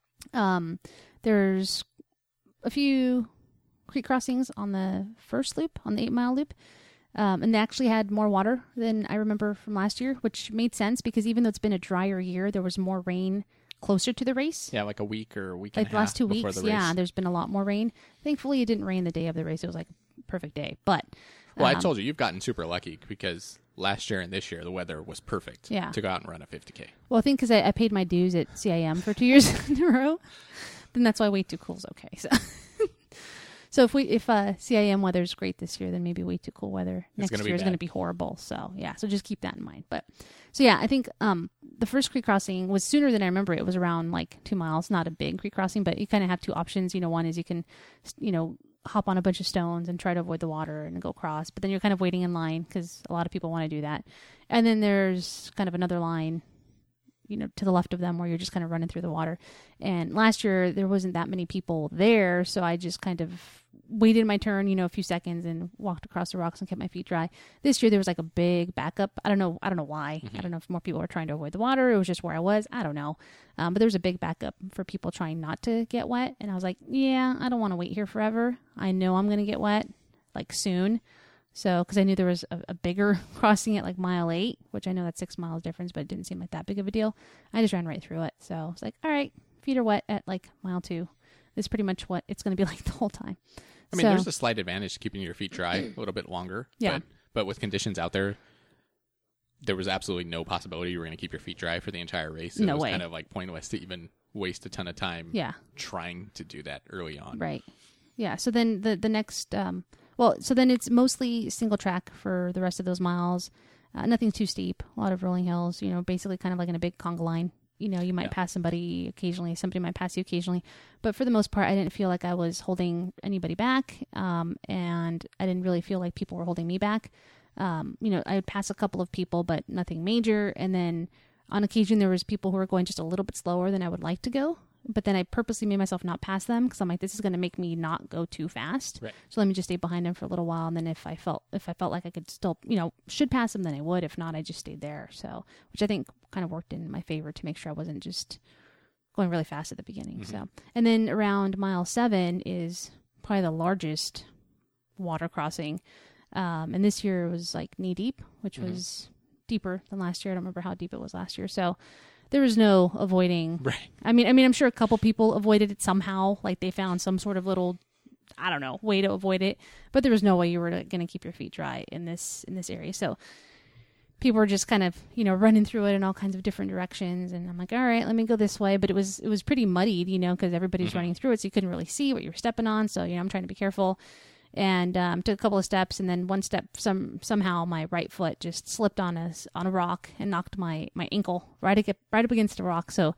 There's a few creek crossings on the first loop, on the 8-mile loop. And they actually had more water than I remember from last year, which made sense because even though it's been a drier year, there was more rain closer to the race. Yeah, like a week or a week and a half. Like the last 2 weeks, the race. There's been a lot more rain. Thankfully, it didn't rain the day of the race. It was like a perfect day. But well, I told you've gotten super lucky because last year and this year, the weather was perfect to go out and run a 50K. Well, I think because I paid my dues at CIM for 2 years in a row, then that's why way too cool is okay. So if CIM weather's great this year, then maybe way too cool weather next year is going to be horrible. So so just keep that in mind. But I think the first creek crossing was sooner than I remember. It was around like 2 miles, not a big creek crossing, but you kind of have 2 options. One is you can, hop on a bunch of stones and try to avoid the water and go across, but then you're kind of waiting in line because a lot of people want to do that. And then there's kind of another line, to the left of them where you're just kind of running through the water. And last year there wasn't that many people there, so I just kind of waited my turn, a few seconds and walked across the rocks and kept my feet dry. This year there was like a big backup. I don't know why. I don't know if more people were trying to avoid the water. It was just where I was. I don't know. But there was a big backup for people trying not to get wet. And I was like, I don't want to wait here forever. I know I'm going to get wet like soon. So, because I knew there was a bigger crossing at like mile 8, which I know that's 6 miles difference, but it didn't seem like that big of a deal. I just ran right through it. So I was like, all right, feet are wet at like mile 2. This is pretty much what it's going to be like the whole time. I mean, there's a slight advantage to keeping your feet dry a little bit longer. Yeah. But with conditions out there, there was absolutely no possibility you were going to keep your feet dry for the entire race. No way. It was way. kind of like pointless to even waste a ton of time trying to do that early on. Right. Yeah. So then the next, so then it's mostly single track for the rest of those miles. Nothing too steep. A lot of rolling hills, basically kind of like in a big conga line. You might pass somebody occasionally. Somebody might pass you occasionally. But for the most part, I didn't feel like I was holding anybody back. And I didn't really feel like people were holding me back. I would pass a couple of people, but nothing major. And then on occasion, there was people who were going just a little bit slower than I would like to go. But then I purposely made myself not pass them because I'm like, this is going to make me not go too fast. Right. So let me just stay behind them for a little while. And then if I felt like I could still, should pass them, then I would. If not, I just stayed there. So, which I think kind of worked in my favor to make sure I wasn't just going really fast at the beginning. So, and then around mile 7 is probably the largest water crossing. And this year was like knee deep, which was deeper than last year. I don't remember how deep it was last year. So there was no avoiding. Right. I mean, I'm sure a couple people avoided it somehow. Like they found some sort of little, I don't know, way to avoid it. But there was no way you were going to keep your feet dry in this area. So people were just kind of, running through it in all kinds of different directions. And I'm like, all right, let me go this way. But it was pretty muddied, because everybody's running through it. So you couldn't really see what you were stepping on. So, I'm trying to be careful. And took a couple of steps, and then one step, somehow my right foot just slipped on a rock and knocked my ankle right up against the rock. So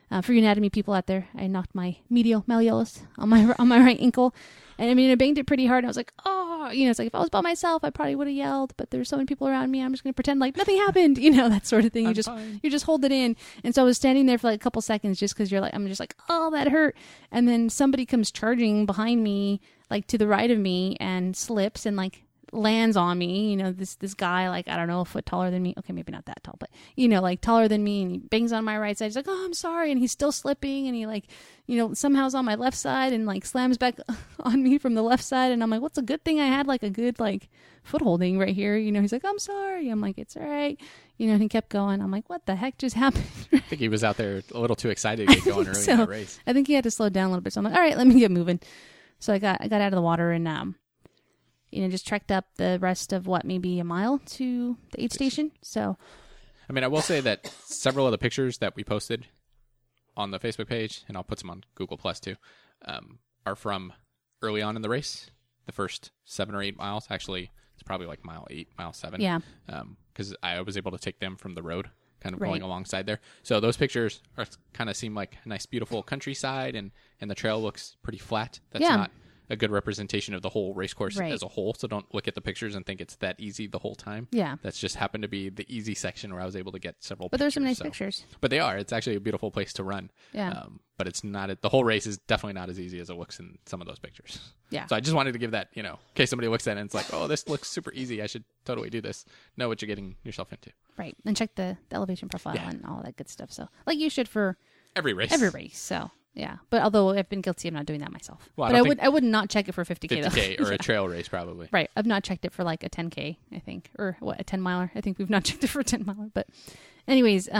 For you anatomy people out there, I knocked my medial malleolus on my right ankle. And I mean, I banged it pretty hard. I was like, oh, it's like if I was by myself, I probably would have yelled, but there's so many people around me. I'm just going to pretend like nothing happened, that sort of thing. You just hold it in. And so I was standing there for like a couple seconds just because I'm just like, oh, that hurt. And then somebody comes charging behind me, like to the right of me, and slips and like lands on me. This guy, like, I don't know, a foot taller than me. Okay, maybe not that tall, but like taller than me, and he bangs on my right side. He's like, oh, I'm sorry. And he's still slipping, and he like, somehow's on my left side and like slams back on me from the left side. And I'm like, what's a good thing I had like a good like foot holding right here. He's like, I'm sorry. I'm like, it's all right. And he kept going. I'm like, what the heck just happened? I think he was out there a little too excited to get going early in the race. I think he had to slow down a little bit. So I'm like, all right, let me get moving. So I got out of the water and, just trekked up the rest of maybe a mile to the aid station. So, I mean, I will say that several of the pictures that we posted on the Facebook page, and I'll put some on Google Plus too, are from early on in the race. The first 7 or 8 miles. Actually, it's probably like mile 8, mile 7. Yeah. Because I was able to take them from the road, kind of going alongside there. So those pictures kind of seem like a nice, beautiful countryside, and the trail looks pretty flat. That's not a good representation of the whole race course as a whole. So don't look at the pictures and think it's that easy the whole time. Yeah. That's just happened to be the easy section where I was able to get several But pictures. there's some nice pictures. But they are. It's actually a beautiful place to run. Yeah. But it's not, the whole race is definitely not as easy as it looks in some of those pictures. Yeah. So I just wanted to give that, in case somebody looks at it and it's like, oh, this looks super easy. I should totally do this. Know what you're getting yourself into. Right. And check the elevation profile and all that good stuff. So like you should for every race. So yeah. But although I've been guilty of not doing that myself. Well, but I would not check it for 50K 50K or a trail race probably. Right. I've not checked it for like a 10K, I think. Or a 10 miler. I think we've not checked it for a 10 miler. But anyways,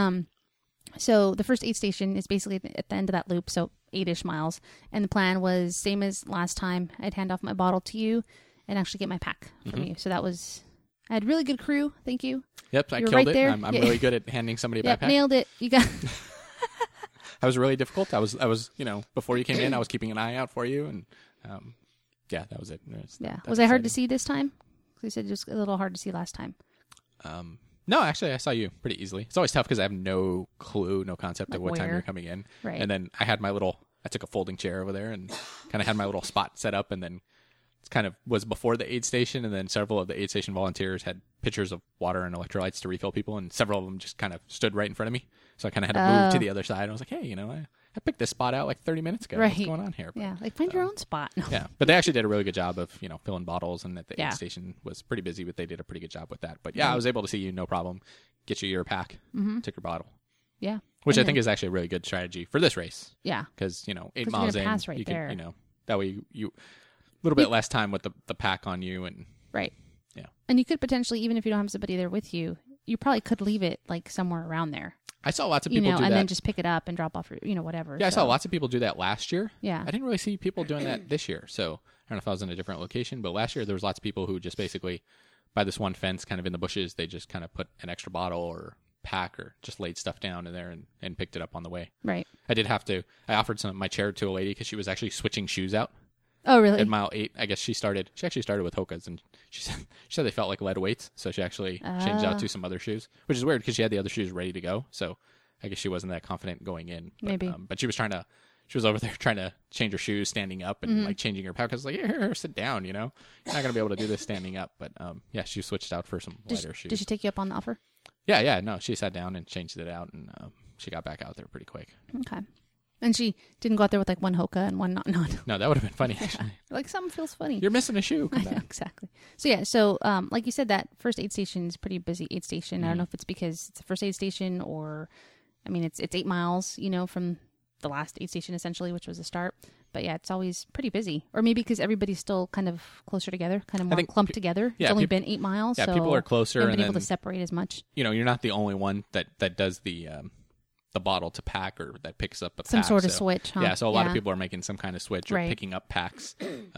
so the first aid station is basically at the end of that loop, so 8-ish miles. And the plan was same as last time. I'd hand off my bottle to you and actually get my pack from you. So I had really good crew. Thank you. Yep, I killed it. There. I'm really good at handing somebody a backpack. Nailed it. You got. I was really difficult. I was before you came in, I was keeping an eye out for you, and that was it. Was I hard to see this time? Because you said it was a little hard to see last time. No, actually, I saw you pretty easily. It's always tough because I have no clue, no concept of what time you're coming in. Right. And then I took a folding chair over there and kind of had my little spot set up, and then it kind of was before the aid station, and then several of the aid station volunteers had pitchers of water and electrolytes to refill people, and several of them just kind of stood right in front of me. So I kind of had to move to the other side. I was like, hey, I picked this spot out like 30 minutes ago. What's going on here? But, find your own spot. No. Yeah, but they actually did a really good job of, filling bottles, and at the aid station was pretty busy, but they did a pretty good job with that. But I was able to see you, no problem, get you your pack, took your bottle. Yeah. Which I think is actually a really good strategy for this race. Yeah. Because, 8 miles in, you can, that way you a little bit less time with the pack on you. And right. Yeah. And you could potentially, even if you don't have somebody there with you, you probably could leave it like somewhere around there. I saw lots of people do that. And then just pick it up and drop off, whatever. Yeah, I saw lots of people do that last year. Yeah. I didn't really see people doing that this year. So I don't know if I was in a different location, but last year there was lots of people who just basically, by this one fence kind of in the bushes, they just kind of put an extra bottle or pack or just laid stuff down in there and picked it up on the way. Right. I offered my chair to a lady because she was actually switching shoes out. Oh, really? At mile 8, I guess she actually started with Hoka's, and she said they felt like lead weights, so she actually changed out to some other shoes, which is weird because she had the other shoes ready to go. So I guess she wasn't that confident going in. But, maybe. But she was over there trying to change her shoes, standing up, and like changing her pack. I was like, here, sit down. You're not gonna be able to do this standing up. But she switched out for some lighter shoes. Did she take you up on the offer? Yeah. No, she sat down and changed it out, and she got back out there pretty quick. Okay. And she didn't go out there with like one Hoka and one not. No, that would have been funny, actually. Like something feels funny. You're missing a shoe. Come back. Exactly. So like you said, that first aid station is a pretty busy aid station. I don't know if it's because it's the first aid station or, it's 8 miles, from the last aid station essentially, which was the start. But yeah, it's always pretty busy. Or maybe because everybody's still kind of closer together, kind of more clumped together. Yeah, it's only been 8 miles. Yeah, so people are closer. Haven't been able to separate as much. You're not the only one that does the bottle to pack or that picks up a pack. Some sort of switch, huh? Yeah, so a lot of people are making some kind of switch or picking up packs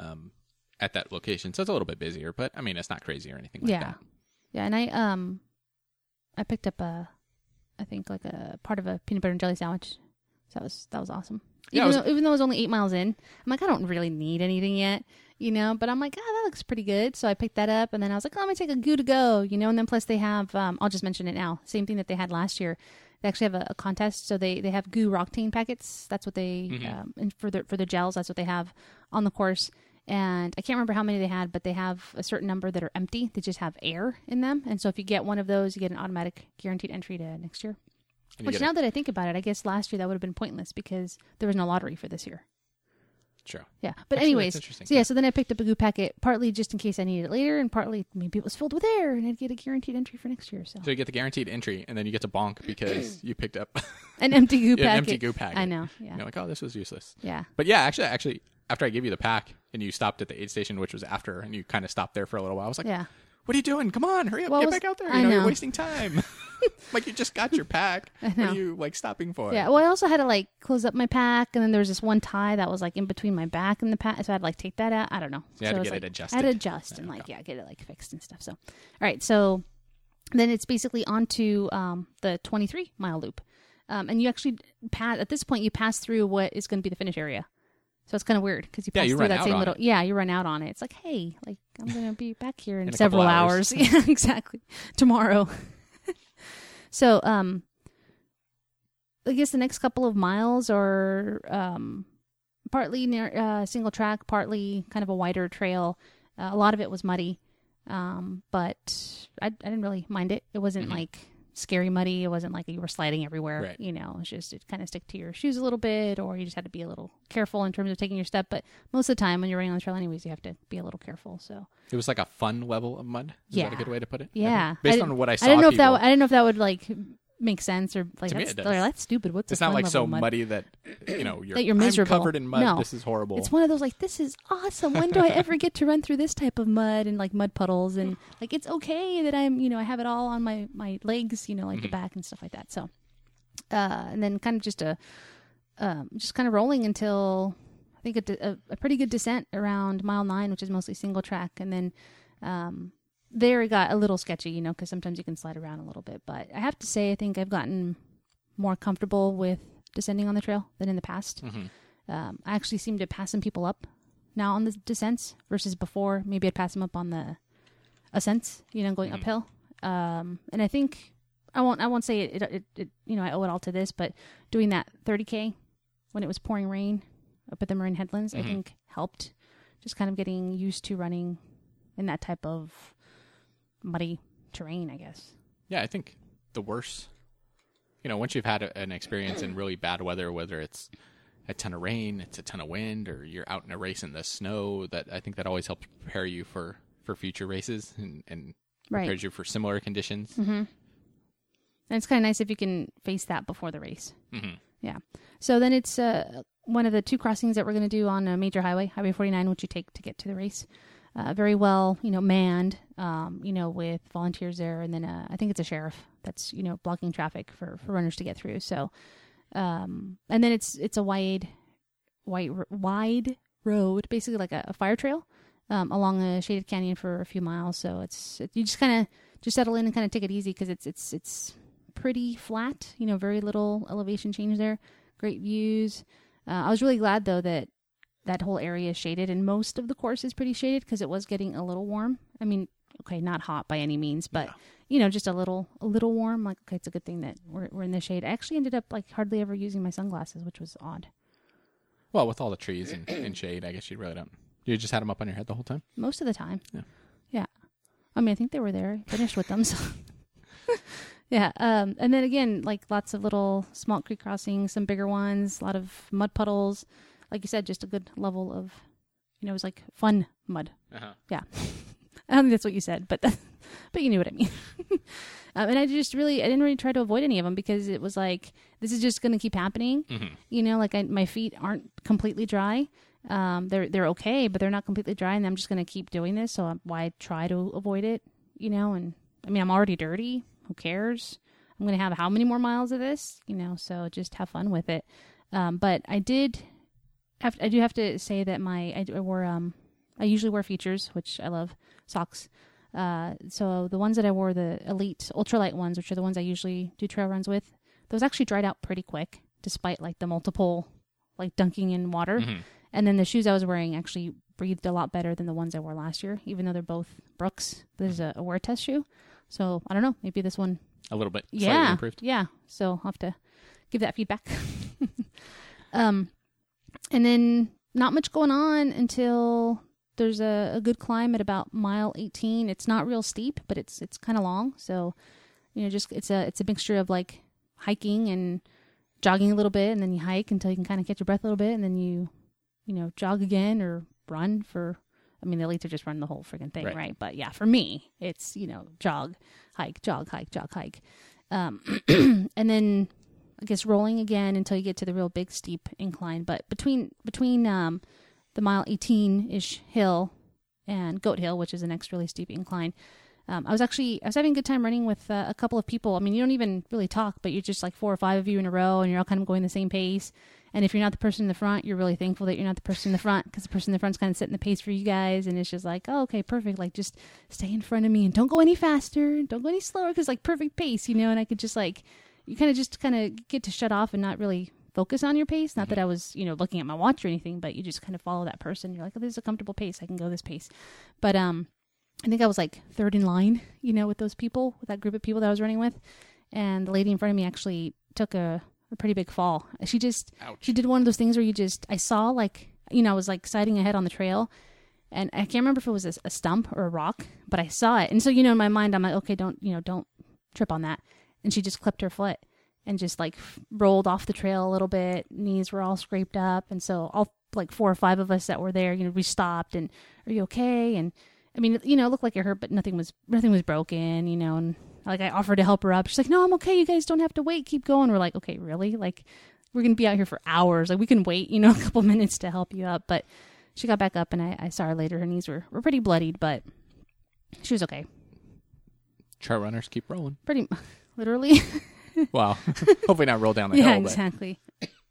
at that location. So it's a little bit busier, but it's not crazy or anything like that. Yeah, and I picked up I think like a part of a peanut butter and jelly sandwich. So that was awesome. Even though it was only 8 miles in, I'm like, I don't really need anything yet, but I'm like, that looks pretty good. So I picked that up, and then I was like, let me take a goo to go, and then plus they have, I'll just mention it now, same thing that they had last year. They actually have a contest. So they have goo Roctane packets. That's what they, and for the gels, that's what they have on the course. And I can't remember how many they had, but they have a certain number that are empty. They just have air in them. And so if you get one of those, you get an automatic guaranteed entry to next year. Which now that I think about it, I guess last year that would have been pointless because there was no lottery for this year. True. Yeah. But actually, anyways, so then I picked up a goo packet, partly just in case I needed it later, and partly maybe it was filled with air and I'd get a guaranteed entry for next year. So you get the guaranteed entry, and then you get to bonk because you picked up an empty goo packet. An empty goo packet. I know. Yeah. You're like, oh, this was useless. Yeah. But yeah, actually, after I gave you the pack and you stopped at the aid station, which was after, and you kind of stopped there for a little while, I was like, yeah. What are you doing? Come on, hurry up, get back out there. You're wasting time. Like, you just got your pack. What are you, stopping for? Yeah, well, I also had to, close up my pack, and then there was this one tie that was, in between my back and the pack, so I had to, take that out. I don't know. So you had to get it adjusted. I had to adjust and, get it, fixed and stuff. So, all right, so then it's basically onto the 23-mile loop. And you actually, at this point, you pass through what is going to be the finish area. So it's kind of weird because you pass through that same little... Yeah, you run out on it. It's like, hey, I'm going to be back here in several hours. Yeah, exactly. Tomorrow. So, I guess the next couple of miles are partly near single track, partly kind of a wider trail. A lot of it was muddy, but I didn't really mind it. It wasn't scary muddy. It wasn't like you were sliding everywhere. Right. It's just it kind of stick to your shoes a little bit, or you just had to be a little careful in terms of taking your step. But most of the time when you're running on the trail anyways, you have to be a little careful. So it was like a fun level of mud. Is that a good way to put it? Yeah. Based on what I saw, I didn't know if that would make sense or that's stupid. What's it's not so mud? Muddy that you're miserable. I'm covered in mud. No. This is horrible. It's one of those this is awesome. When do I ever get to run through this type of mud and mud puddles and it's okay that I'm I have it all on my legs the back and stuff like that. So and then kind of just kind of rolling until I think a pretty good descent around mile 9, which is mostly single track, and then there it got a little sketchy, because sometimes you can slide around a little bit. But I have to say, I think I've gotten more comfortable with descending on the trail than in the past. I actually seem to pass some people up now on the descents versus before. Maybe I'd pass them up on the ascents, going uphill. And I think I won't say it I owe it all to this, but doing that 30K when it was pouring rain up at the Marin Headlands, I think helped. Just kind of getting used to running in that type of muddy terrain, I guess. Yeah, I think the worst, once you've had an experience in really bad weather, whether it's a ton of rain, it's a ton of wind, or you're out in a race in the snow, that I think that always helps prepare you for future races and prepares you for similar conditions. Mm-hmm. And it's kind of nice if you can face that before the race. Mm-hmm. Yeah. So then it's one of the 2 crossings that we're going to do on a major highway, Highway 49, which you take to get to the race. Very well, manned, with volunteers there. And then I think it's a sheriff that's, blocking traffic for runners to get through. So, and then it's a wide road, basically like a fire trail, along a shaded canyon for a few miles. So you just kind of just settle in and kind of take it easy because it's pretty flat, very little elevation change there. Great views. I was really glad though that whole area is shaded, and most of the course is pretty shaded because it was getting a little warm. I mean, okay, not hot by any means, but just a little warm. Like, okay, it's a good thing that we're in the shade. I actually ended up hardly ever using my sunglasses, which was odd. Well, with all the trees and shade, I guess you really don't. You just had them up on your head the whole time? Most of the time. Yeah. I mean, I think they were there. I finished with them. So. Yeah. And then again, lots of little small creek crossings, some bigger ones, a lot of mud puddles. Like you said, just a good level of, it was fun mud. Uh-huh. Yeah. I don't think that's what you said, but you knew what I mean. And I didn't really try to avoid any of them because it was this is just going to keep happening. Mm-hmm. My feet aren't completely dry. They're okay, but they're not completely dry, and I'm just going to keep doing this. So why try to avoid it? And I mean, I'm already dirty. Who cares? I'm going to have how many more miles of this? So just have fun with it. But I do have to say that I usually wear Features, which I love, socks. So the ones that I wore, the Elite ultralight ones, which are the ones I usually do trail runs with, those actually dried out pretty quick, despite the multiple dunking in water. Mm-hmm. And then the shoes I was wearing actually breathed a lot better than the ones I wore last year, even though they're both Brooks. This is a wear test shoe. So I don't know, maybe this one A little bit. Slightly Yeah. improved. Yeah. So I'll have to give that feedback. And then not much going on until there's a good climb at about mile 18. It's not real steep, but it's kind of long. So, just it's a mixture of like hiking and jogging a little bit, and then you hike until you can kind of catch your breath a little bit, and then you jog again or run for. I mean, the elites are just run the whole friggin' thing, right? But yeah, for me, it's jog, hike, jog, hike, jog, hike, and then I guess rolling again until you get to the real big steep incline. But between the mile 18-ish hill and Goat Hill, which is the next really steep incline, I was having a good time running with a couple of people. I mean, you don't even really talk, but you're just like 4 or 5 of you in a row, and you're all kind of going the same pace. And if you're not the person in the front, you're really thankful that you're not the person in the front, because the person in the front's kind of setting the pace for you guys. And it's just like, oh, okay, perfect. Like, just stay in front of me and don't go any faster, don't go any slower, because like perfect pace, And I could just like, you kind of get to shut off and not really focus on your pace. Not that I was, looking at my watch or anything, but you just kind of follow that person. You're like, oh, this is a comfortable pace. I can go this pace. But I think I was like third in line, with those people, with that group of people that I was running with. And the lady in front of me actually took a pretty big fall. She did one of those things where I saw like, I was like siding ahead on the trail, and I can't remember if it was a stump or a rock, but I saw it. And so, in my mind, I'm like, okay, don't trip on that. And she just clipped her foot and just like rolled off the trail a little bit. Knees were all scraped up. And so all like 4 or 5 of us that were there, we stopped and, are you okay? And I mean, it looked like it hurt, but nothing was broken, and like I offered to help her up. She's like, no, I'm okay. You guys don't have to wait. Keep going. We're like, okay, really? Like, we're going to be out here for hours. Like, we can wait, a couple minutes to help you up. But she got back up, and I saw her later. Her knees were pretty bloodied, but she was okay. Trail runners keep rolling. Pretty literally. Wow. Hopefully not roll down the hill. Yeah, exactly.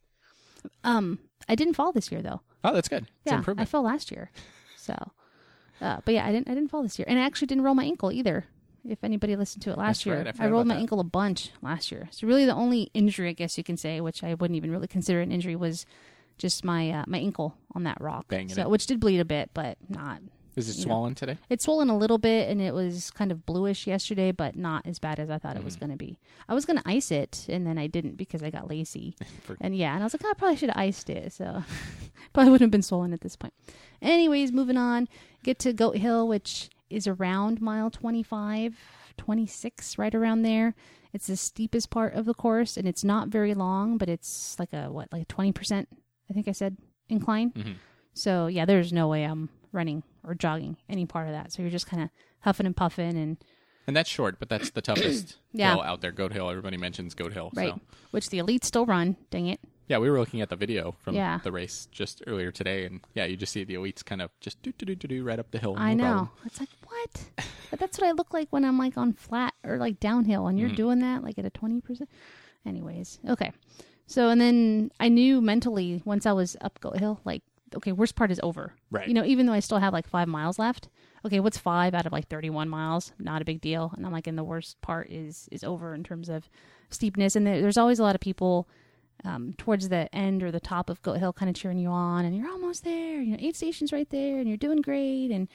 I didn't fall this year, though. Oh, that's good. It's yeah, improvement. I fell last year. So, but yeah, I didn't fall this year. And I actually didn't roll my ankle either. If anybody listened to it last year, right. I rolled my ankle a bunch last year. So really the only injury, I guess you can say, which I wouldn't even really consider an injury, was just my ankle on that rock. Banging it. Which did bleed a bit, but not. Is it swollen today? It's swollen a little bit, and it was kind of bluish yesterday, but not as bad as I thought it was going to be. I was going to ice it, and then I didn't because I got lazy. And I was like, I probably should have iced it, so probably wouldn't have been swollen at this point. Anyways, moving on, get to Goat Hill, which is around mile 25, 26, right around there. It's the steepest part of the course, and it's not very long, but it's like a 20%, I think I said, incline. Mm-hmm. So yeah, there's no way I'm running or jogging any part of that. So you're just kind of huffing and puffing, and that's short, but that's the toughest hill out there. Goat Hill. Everybody mentions Goat Hill, right? So. Which the elites still run. Dang it. Yeah, we were looking at the video from the race just earlier today, and yeah, you just see the elites kind of just do right up the hill. I know. Problem. It's like, what? But that's what I look like when I'm like on flat or like downhill, and you're doing that like at a 20%. Anyways, okay. So, and then I knew mentally once I was up Goat Hill, like, okay, worst part is over. Right. Even though I still have like 5 miles left. Okay, what's 5 out of like 31 miles? Not a big deal. And I'm like, and the worst part is over in terms of steepness. And there's always a lot of people towards the end or the top of Goat Hill kind of cheering you on, and you're almost there. 8 stations right there, and you're doing great. And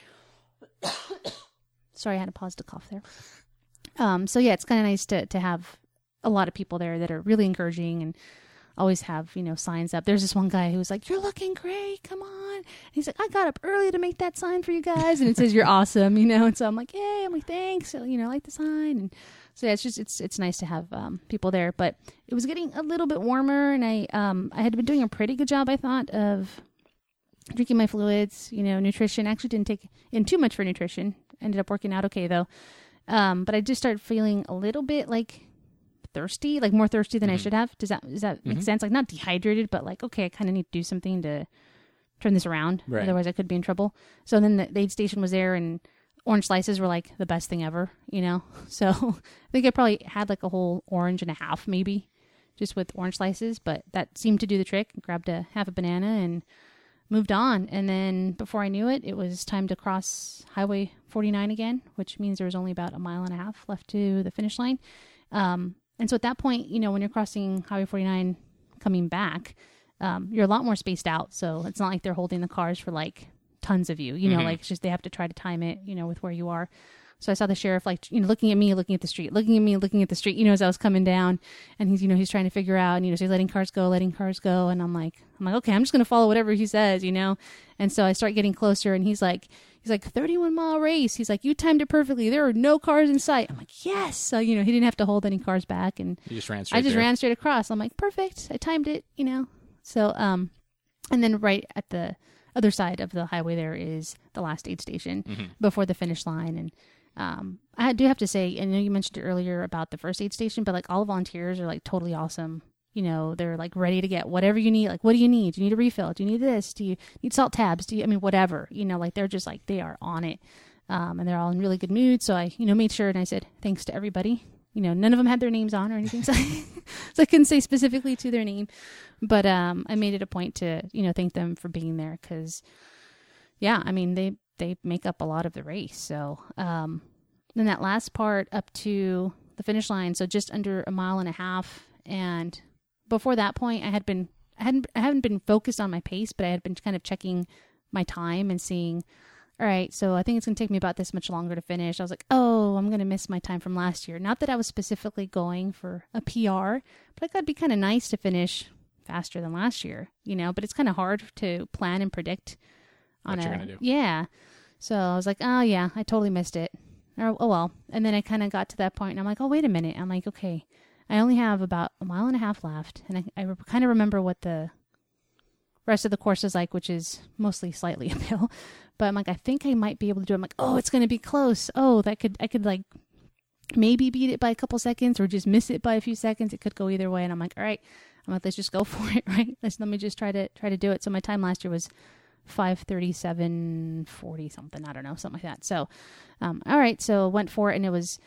sorry, I had to pause to cough there. So yeah, it's kind of nice to have a lot of people there that are really encouraging and always have, signs up. There's this one guy who was like, you're looking great, come on. And he's like, I got up early to make that sign for you guys. And it says, you're awesome, And so I'm like, yay. I'm like, thanks. So, I like the sign. And so yeah, it's nice to have people there. But it was getting a little bit warmer, and I had been doing a pretty good job, I thought, of drinking my fluids, nutrition. Actually didn't take in too much for nutrition. Ended up working out okay, though. But I just started feeling a little bit like thirsty, like more thirsty than I should have. Does that make sense? Like not dehydrated, but like, okay, I kind of need to do something to turn this around. Right. Otherwise I could be in trouble. So then the aid station was there, and orange slices were like the best thing ever, So I think I probably had like a whole orange and a half maybe just with orange slices, but that seemed to do the trick. Grabbed a half a banana and moved on. And then before I knew it, it was time to cross Highway 49 again, which means there was only about 1.5 miles left to the finish line. And so at that point, when you're crossing Highway 49 coming back, you're a lot more spaced out. So it's not like they're holding the cars for like tons of you, like it's just they have to try to time it, with where you are. So I saw the sheriff, like, looking at me, looking at the street, looking at me, looking at the street, as I was coming down, and he's trying to figure out, so he's letting cars go. And I'm like, okay, I'm just going to follow whatever he says, And so I start getting closer, and he's like 31-mile race. He's like, you timed it perfectly. There are no cars in sight. I'm like, yes. So, he didn't have to hold any cars back. And you just ran straight I just ran straight across. I'm like, perfect. I timed it, So, and then right at the other side of the highway there is the last aid station before the finish line. And I do have to say, I know you mentioned it earlier about the first aid station, but like all the volunteers are like totally awesome. They're like ready to get whatever you need. Like, what do you need? Do you need a refill? Do you need this? Do you need salt tabs? Whatever, like they're just like, they are on it. And they're all in really good mood. So I, made sure and I said, thanks to everybody. None of them had their names on or anything. So, so I couldn't say specifically to their name, but, I made it a point to, thank them for being there. 'Cause yeah, they make up a lot of the race. So, then that last part up to the finish line. So just under a mile and a half. And before that point, I haven't been focused on my pace, but I had been kind of checking my time and seeing, all right, so I think it's going to take me about this much longer to finish. I was like, oh, I'm going to miss my time from last year. Not that I was specifically going for a PR, but I thought it'd be kind of nice to finish faster than last year, but it's kind of hard to plan and predict on what you're going to do. Yeah. So I was like, oh yeah, I totally missed it. Or, oh well. And then I kind of got to that point and I'm like, oh, wait a minute. I'm like, okay, I only have about a mile and a half left. And I kind of remember what the rest of the course is like, which is mostly slightly uphill. But I'm like, I think I might be able to do it. I'm like, oh, it's going to be close. Oh, I could like maybe beat it by a couple seconds or just miss it by a few seconds. It could go either way. And I'm like, all right, let's just go for it, right? Let me just try to do it. So my time last year was 5:37:40 something. I don't know, something like that. So, all right. So went for it and it was,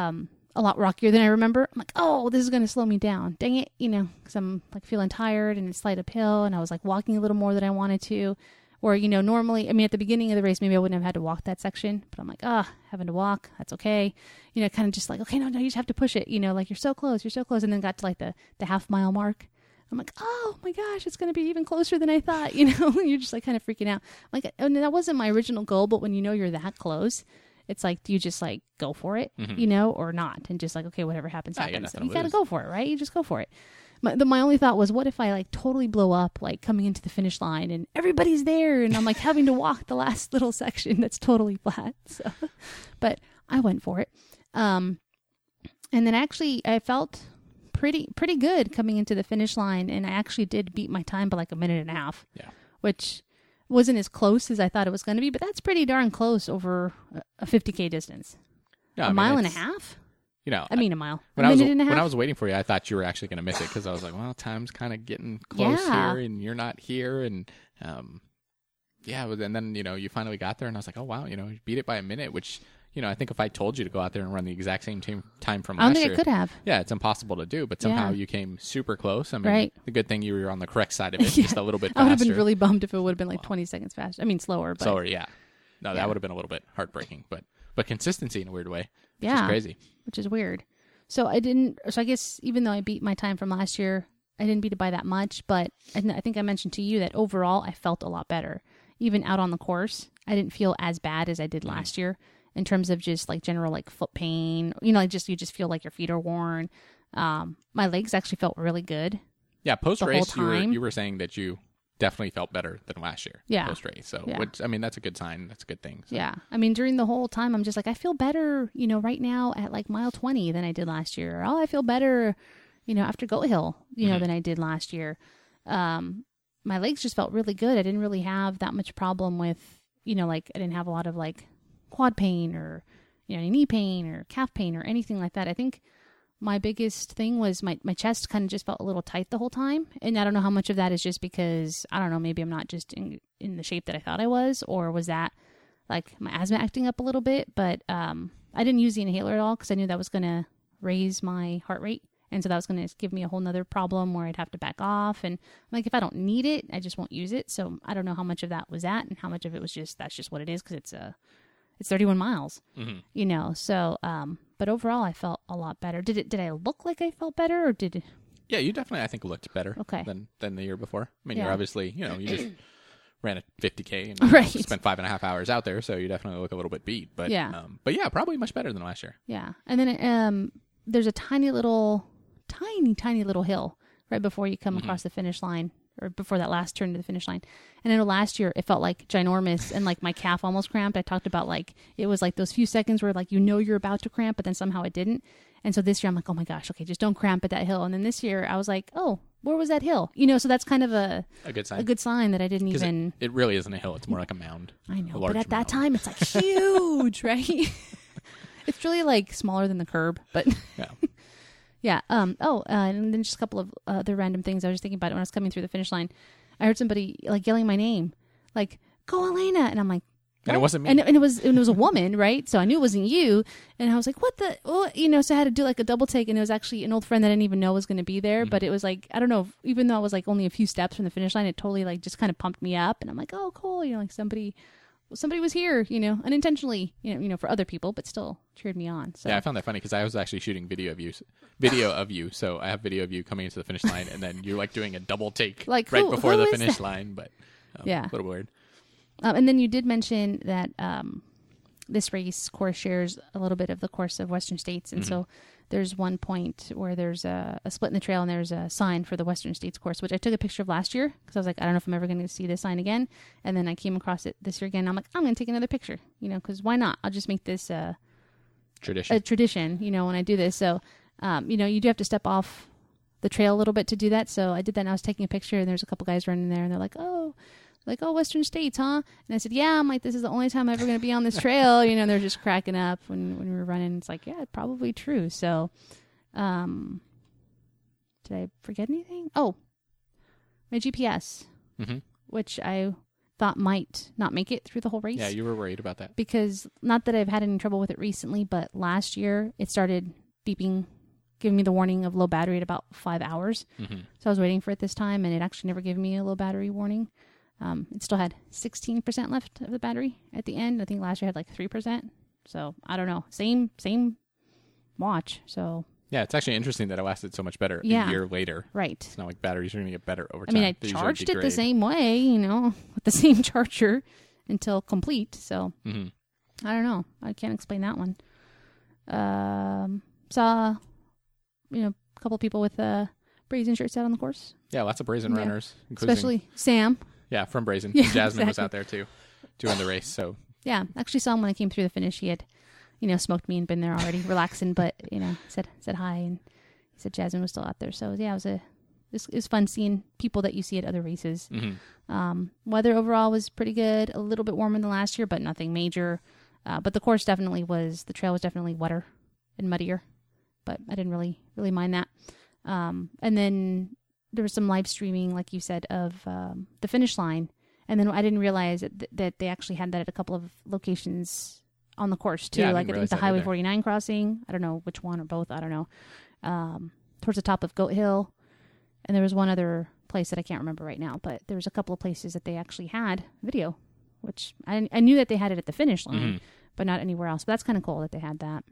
a lot rockier than I remember. I'm like, oh, this is going to slow me down. Dang it. Cause I'm like feeling tired and it's slight uphill and I was like walking a little more than I wanted to. Or, normally, at the beginning of the race, maybe I wouldn't have had to walk that section, but I'm like, having to walk, that's okay. Kind of just like, okay, no, you just have to push it, like you're so close. And then got to like the half-mile mark. I'm like, oh my gosh, it's going to be even closer than I thought, you're just like kind of freaking out. Like, and that wasn't my original goal, but when you're that close, it's like, do you just like go for it, or not? And just like, okay, whatever happens, happens. You got to go for it, right? You just go for it. My only thought was, what if I like totally blow up, like coming into the finish line and everybody's there and I'm like having to walk the last little section that's totally flat. So, but I went for it. And then actually I felt pretty good coming into the finish line. And I actually did beat my time by like a minute and a half, which wasn't as close as I thought it was going to be, but that's pretty darn close over a 50K distance. No, a mile and a half? a mile. When I was waiting for you, I thought you were actually going to miss it because I was like, well, time's kind of getting close here and you're not here. And, and then, you finally got there and I was like, oh, wow, you beat it by a minute, which, I think if I told you to go out there and run the exact same time from last year. I don't think I could have. Yeah, it's impossible to do, but somehow you came super close. The good thing you were on the correct side of it, just a little bit faster. I would have been really bummed if it would have been like 20 seconds faster. Slower. But slower, yeah. No, that would have been a little bit heartbreaking, but consistency in a weird way, which is crazy. Which is weird. So I guess even though I beat my time from last year, I didn't beat it by that much, but I think I mentioned to you that overall I felt a lot better. Even out on the course, I didn't feel as bad as I did last year in terms of just like general like foot pain, you just feel like your feet are worn. My legs actually felt really good. Yeah. Post race, you were saying that you definitely felt better than last year. Yeah. Post race. So, which, that's a good sign. That's a good thing. So. Yeah. During the whole time, I'm just like, I feel better, right now at like mile 20 than I did last year. I feel better, after Goat Hill, than I did last year. My legs just felt really good. I didn't really have that much problem with, like I didn't have a lot of like quad pain or, any knee pain or calf pain or anything like that. I think my biggest thing was my chest kind of just felt a little tight the whole time. And I don't know how much of that is just because, I don't know, maybe I'm not just in the shape that I thought I was, or was that like my asthma acting up a little bit? But I didn't use the inhaler at all because I knew that was going to raise my heart rate. And so that was going to give me a whole nother problem where I'd have to back off. And like, if I don't need it, I just won't use it. So I don't know how much of that was that and how much of it was just, that's just what it is. Cause it's 31 miles, so, but overall I felt a lot better. Did I look like I felt better or Yeah, you definitely, I think, looked better than the year before. You're obviously, you just ran a 50K and Right. spent 5.5 hours out there, so you definitely look a little bit beat. But Yeah. but yeah, probably much better than last year. Yeah. And then there's a tiny little hill right before you come across the finish line, or before that last turn to the finish line. And I know last year it felt like ginormous and like my calf almost cramped. I talked about like it was like those few seconds where like you're about to cramp, but then somehow it didn't. And so this year I'm like, oh my gosh, okay, just don't cramp at that hill. And then this year I was like, oh, where was that hill? So that's kind of a good sign. A good sign that I didn't even. It really isn't a hill; it's more like a mound. I know, a large but at that mound. time it's like huge, right? It's really like smaller than the curb, but Yeah. yeah. And then just a couple of other random things I was just thinking about it when I was coming through the finish line. I heard somebody like yelling my name, like "Go Elena," and I'm like. And it wasn't me. And it was a woman, right? So I knew it wasn't you. And I was like, what the, so I had to do like a double take, and it was actually an old friend that I didn't even know was going to be there. But it was like, I don't know, even though I was like only a few steps from the finish line, it totally like just kind of pumped me up. And I'm like, oh, cool. Like somebody was here, unintentionally, for other people, but still cheered me on. So Yeah, I found that funny because I was actually shooting video of you. So I have video of you coming into the finish line, and then you're like doing a double take Like, right who before the is finish that? line. But Yeah. a little weird. And then you did mention that this race course shares a little bit of the course of Western States. And so there's one point where there's a split in the trail and there's a sign for the Western States course, which I took a picture of last year because I was like, I don't know if I'm ever going to see this sign again. And then I came across it this year again. I'm like, I'm going to take another picture, because why not? I'll just make this Tradition. a tradition, when I do this. So, you do have to step off the trail a little bit to do that. So I did that and I was taking a picture, and there's a couple guys running there and they're like, oh, Western States, huh? And I said, yeah. I'm like, this is the only time I'm ever going to be on this trail. They're just cracking up when we were running. It's like, yeah, probably true. So, did I forget anything? Oh, my GPS, which I thought might not make it through the whole race. Yeah, you were worried about that. Because not that I've had any trouble with it recently, but last year it started beeping, giving me the warning of low battery at about 5 hours. So I was waiting for it this time, and it actually never gave me a low battery warning. It still had 16% left of the battery at the end. I think last year had like 3%. So I don't know. Same watch. So Yeah, it's actually interesting that it lasted so much better Yeah. a year later. right. It's not like batteries are going to get better over I time. mean, I They usually charged it the degrade. same way, with the same charger until complete. So I don't know. I can't explain that one. Saw, a couple of people with Brazen shirts out on the course, Yeah, lots of Brazen Yeah. runners, including especially Sam. yeah, from Brazen. Yeah, Jasmine was exactly. out there too, doing the race. So Yeah, actually saw him when I came through the finish. He had, smoked me and been there already, relaxing. But said hi, and he said Jasmine was still out there. So yeah, it was fun seeing people that you see at other races. Weather overall was pretty good. A little bit warmer than last year, but nothing major. But the course definitely the trail was definitely wetter and muddier. But I didn't really mind that. And then there was some live streaming, like you said, of the finish line. And then I didn't realize that they actually had that at a couple of locations on the course too. Yeah, I like didn't I think the realize that Highway either. 49 crossing. I don't know which one or both. I don't know. Towards the top of Goat Hill. And there was one other place that I can't remember right now. But there was a couple of places that they actually had video, which I knew that they had it at the finish line, but not anywhere else. But that's kind of cool that they had that.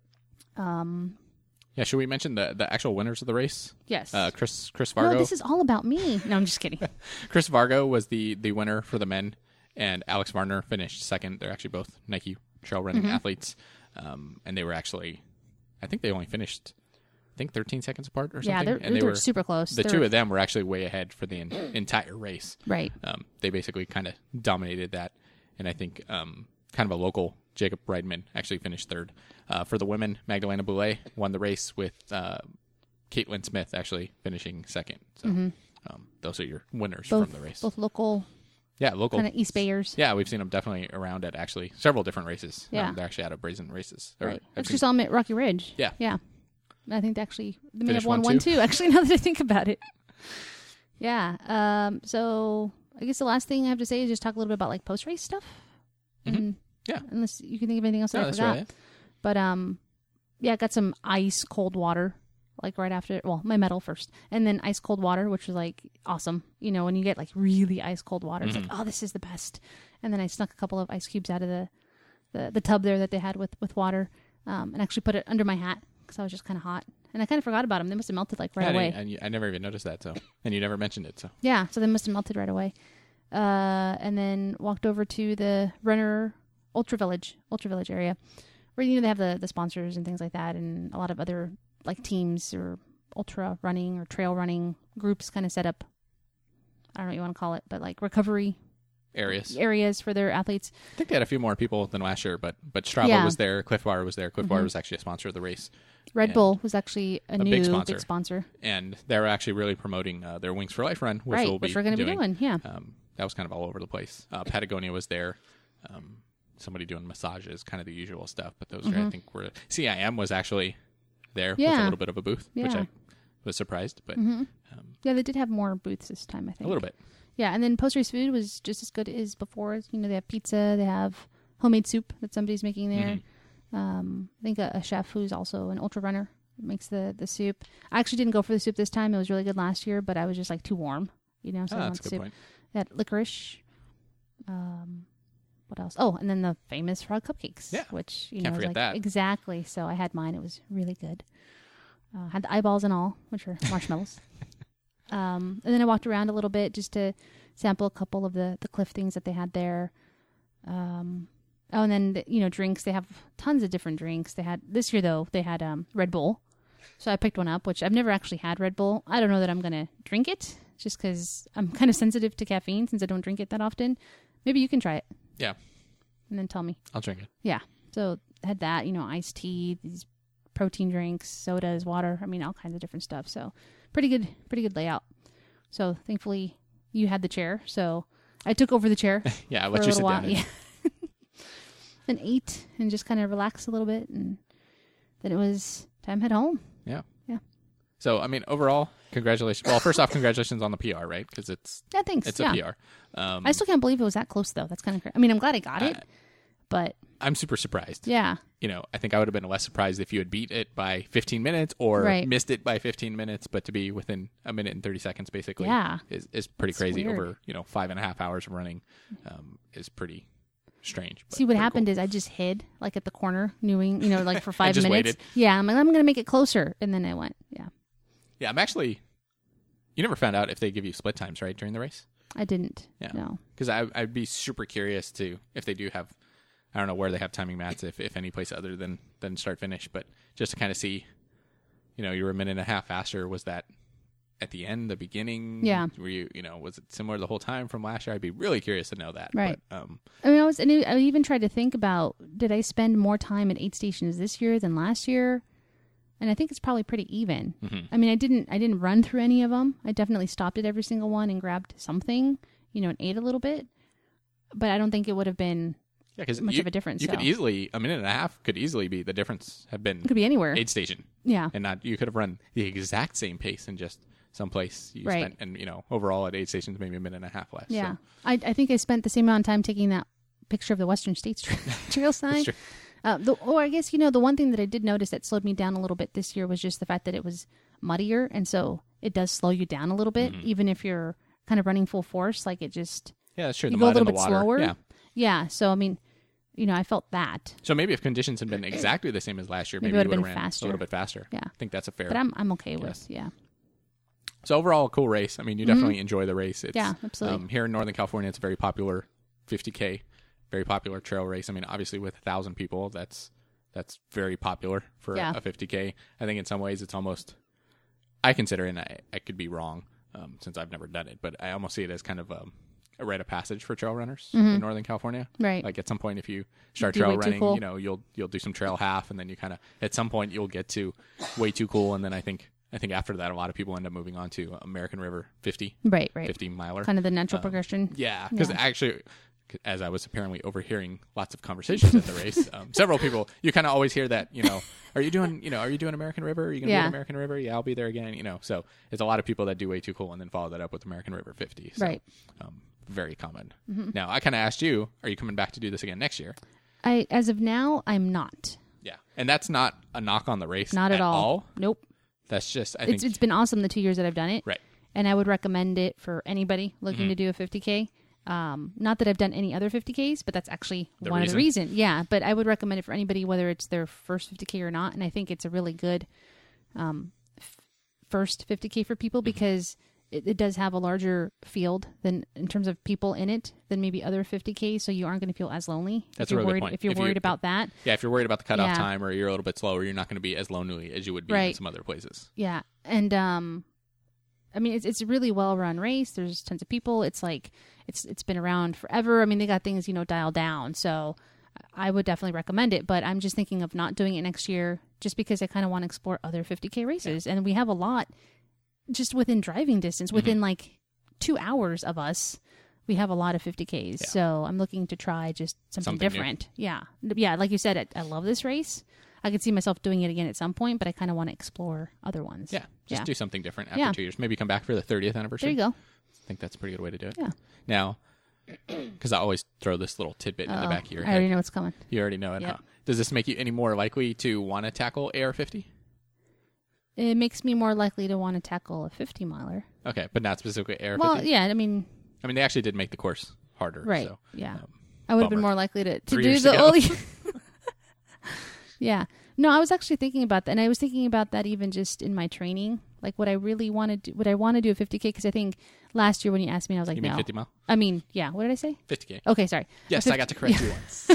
yeah, should we mention the actual winners of the race? Yes. Chris Vargo. No, this is all about me. No, I'm just kidding. Chris Vargo was the winner for the men, and Alex Varner finished second. They're actually both Nike trail running athletes, and they were actually, I think they only finished, 13 seconds apart or something. Yeah, and they were super close. The two of them were actually way ahead for the entire race. Right. They basically kind of dominated that, and I think kind of a local Jacob Reidman actually finished third. For the women, Magdalena Boulay won the race with Caitlin Smith actually finishing second. So those are your winners both, from the race. Both local, Yeah, local. kind of East Bayers. Yeah, we've seen them definitely around at actually several different races. Yeah. They're actually out of Brazen races. Or Right. I've Actually seen- saw them at Rocky Ridge. Yeah. Yeah. I think they may Finished have won 1-2, actually, now that I think about it. Yeah. So I guess the last thing I have to say is just talk a little bit about like post-race stuff. And Yeah. Unless you can think of anything else that No, I that's forgot. right. But yeah, I got some ice cold water like right after. Well, my medal first, and then ice cold water, which was like awesome. You know, when you get like really ice cold water, it's like, oh, this is the best. And then I snuck a couple of ice cubes out of the tub there that they had with water, and actually put it under my hat because I was just kind of hot, and I kind of forgot about them. They must have melted like right away. And I never even noticed that. So, and you never mentioned it. So Yeah, so they must have melted right away. and then walked over to the runner Ultra Village area, where they have the sponsors and things like that, and a lot of other like teams or ultra running or trail running groups kind of set up. I don't know what you want to call it, but like recovery areas for their athletes. I think they had a few more people than last year, but Strava was there, Cliff Bar was there. Cliff Bar was actually a sponsor of the race. Red Bull was actually a new big sponsor. And they're actually really promoting their Wings for Life run, which we're going to be doing. Yeah. That was kind of all over the place. Patagonia was there. Somebody doing massages, kind of the usual stuff. But those I think were... CIM was actually there with a little bit of a booth, which I was surprised. But they did have more booths this time, I think. A little bit. Yeah, and then post-race food was just as good as before. They have pizza, they have homemade soup that somebody's making there. I think a chef who's also an ultra runner makes the soup. I actually didn't go for the soup this time. It was really good last year, but I was just like too warm, so I that's want a good soup. point. That licorice. What else? Oh, and then the famous frog cupcakes. Yeah, which can't forget that. Exactly. So I had mine. It was really good. Had the eyeballs and all, which are marshmallows. And then I walked around a little bit just to sample a couple of the Cliff things that they had there. And then drinks. They have tons of different drinks. They had this year though. They had Red Bull, so I picked one up, which I've never actually had Red Bull. I don't know that I'm gonna drink it, just because I'm kind of sensitive to caffeine since I don't drink it that often. Maybe you can try it. Yeah. And then tell me. I'll drink it. Yeah. So I had that. Iced tea, these protein drinks, sodas, water. I mean, all kinds of different stuff. So pretty good layout. So thankfully you had the chair, so I took over the chair. Yeah, I'll let you sit down. Yeah. Then ate and just kind of relaxed a little bit, and then it was time to head home. Yeah. Yeah. So, I mean, overall, congratulations. Well, first off, congratulations on the PR, right? Because it's thanks. a PR. I still can't believe it was that close, though. That's kind of crazy. I mean, I'm glad I got it, but I'm super surprised. Yeah. I think I would have been less surprised if you had beat it by 15 minutes or missed it by 15 minutes, but to be within a minute and 30 seconds, basically, is pretty That's crazy. weird. Over 5.5 hours of running is pretty strange. See, what happened is I just hid like at the corner, like for 5 just minutes. Waited. Yeah, I'm like, I'm going to make it closer, and then I went. Yeah. Yeah, I'm actually. You never found out if they give you split times, right, during the race? I didn't. Yeah. No. Because I'd be super curious if they do have. I don't know where they have timing mats, if any place other than start finish, but just to kind of see. You were a minute and a half faster. Was that at the end, the beginning? Yeah. Were you, was it similar the whole time from last year? I'd be really curious to know that. Right. But, I even tried to think about, did I spend more time at aid stations this year than last year? And I think it's probably pretty even. Mm-hmm. I mean, I didn't run through any of them. I definitely stopped at every single one and grabbed something, and ate a little bit. But I don't think it would have been much of a difference. You could easily, a minute and a half could easily be the difference have been. It could be anywhere. Aid station. Yeah. And you could have run the exact same pace in just someplace you spent. And, overall at aid stations, maybe a minute and a half less. Yeah. So. I think I spent the same amount of time taking that picture of the Western States Trail sign. I guess, the one thing that I did notice that slowed me down a little bit this year was just the fact that it was muddier. And so it does slow you down a little bit, even if you're kind of running full force. Like it just, yeah, that's true. You the go a mud little and bit the water. slower. Yeah. Yeah. So, I mean, I felt that. So maybe if conditions had been exactly the same as last year, maybe it you would have have been ran faster. a little bit faster. Yeah. I think that's a fair. But I'm okay with, yeah. So overall, a cool race. I mean, you definitely enjoy the race. It's, yeah, absolutely. Here in Northern California, it's a very popular 50K, very popular trail race. I mean, obviously with 1,000 people, that's very popular for a 50K. I think in some ways it's almost, I consider, and I could be wrong since I've never done it, but I almost see it as kind of a rite of passage for trail runners in Northern California. Right. Like at some point, if you start trail running, you'll do some trail half, and then you kind of at some point you'll get to way too cool, and then I think after that a lot of people end up moving on to American River 50. Right. 50 miler. Kind of the natural progression. Yeah, because actually, as I was apparently overhearing lots of conversations at the race, several people, you kind of always hear that, are you doing American River? Are you going to do American River? Yeah, I'll be there again. So it's a lot of people that do way too cool and then follow that up with American River 50. So, right. Very common. Mm-hmm. Now, I kind of asked you, are you coming back to do this again next year? As of now, I'm not. Yeah. And that's not a knock on the race. Not at all. Nope. That's just, I think. It's been awesome the 2 years that I've done it. Right. And I would recommend it for anybody looking to do a 50K. Not that I've done any other 50Ks, but that's actually one of the reasons. Yeah. But I would recommend it for anybody, whether it's their first 50K or not. And I think it's a really good first 50K for people because it does have a larger field than in terms of people in it than maybe other 50K. So you aren't going to feel as lonely. That's if a you're really worried, good point. If you're worried about that. Yeah, if you're worried about the cutoff Yeah. time or you're a little bit slower, you're not going to be as lonely as you would be in some other places. Yeah. And, I mean, it's a really well-run race. There's tons of people. It's like, it's been around forever. I mean, they got things, dialed down. So I would definitely recommend it, but I'm just thinking of not doing it next year just because I kind of want to explore other 50K races. And we have a lot just within driving distance, within like 2 hours of us. We have a lot of 50Ks. Yeah. So I'm looking to try just something different. New. Yeah. Yeah. Like you said, I love this race. I could see myself doing it again at some point, but I kind of want to explore other ones. Yeah. Just do something different after 2 years. Maybe come back for the 30th anniversary. There you go. I think that's a pretty good way to do it. Yeah. Now, because I always throw this little tidbit in the back of your head. I already know what's coming. You already know it, Yep. huh? Does this make you any more likely to want to tackle AR50? It makes me more likely to want to tackle a 50 miler. Okay, but not specifically AR50? Well, yeah, I mean, they actually did make the course harder. right. So, Yeah. I would have been bummer. more likely to 3 do years the ago. only. Yeah. No, I was actually thinking about that. And I was thinking about that even just in my training. Like, would I really want to do, would I want to do a 50K? Because I think last year when you asked me, I was like, You mean no. 50 mile? I mean, yeah. What did I say? 50K. Okay, sorry. Yes, A I got to correct you once.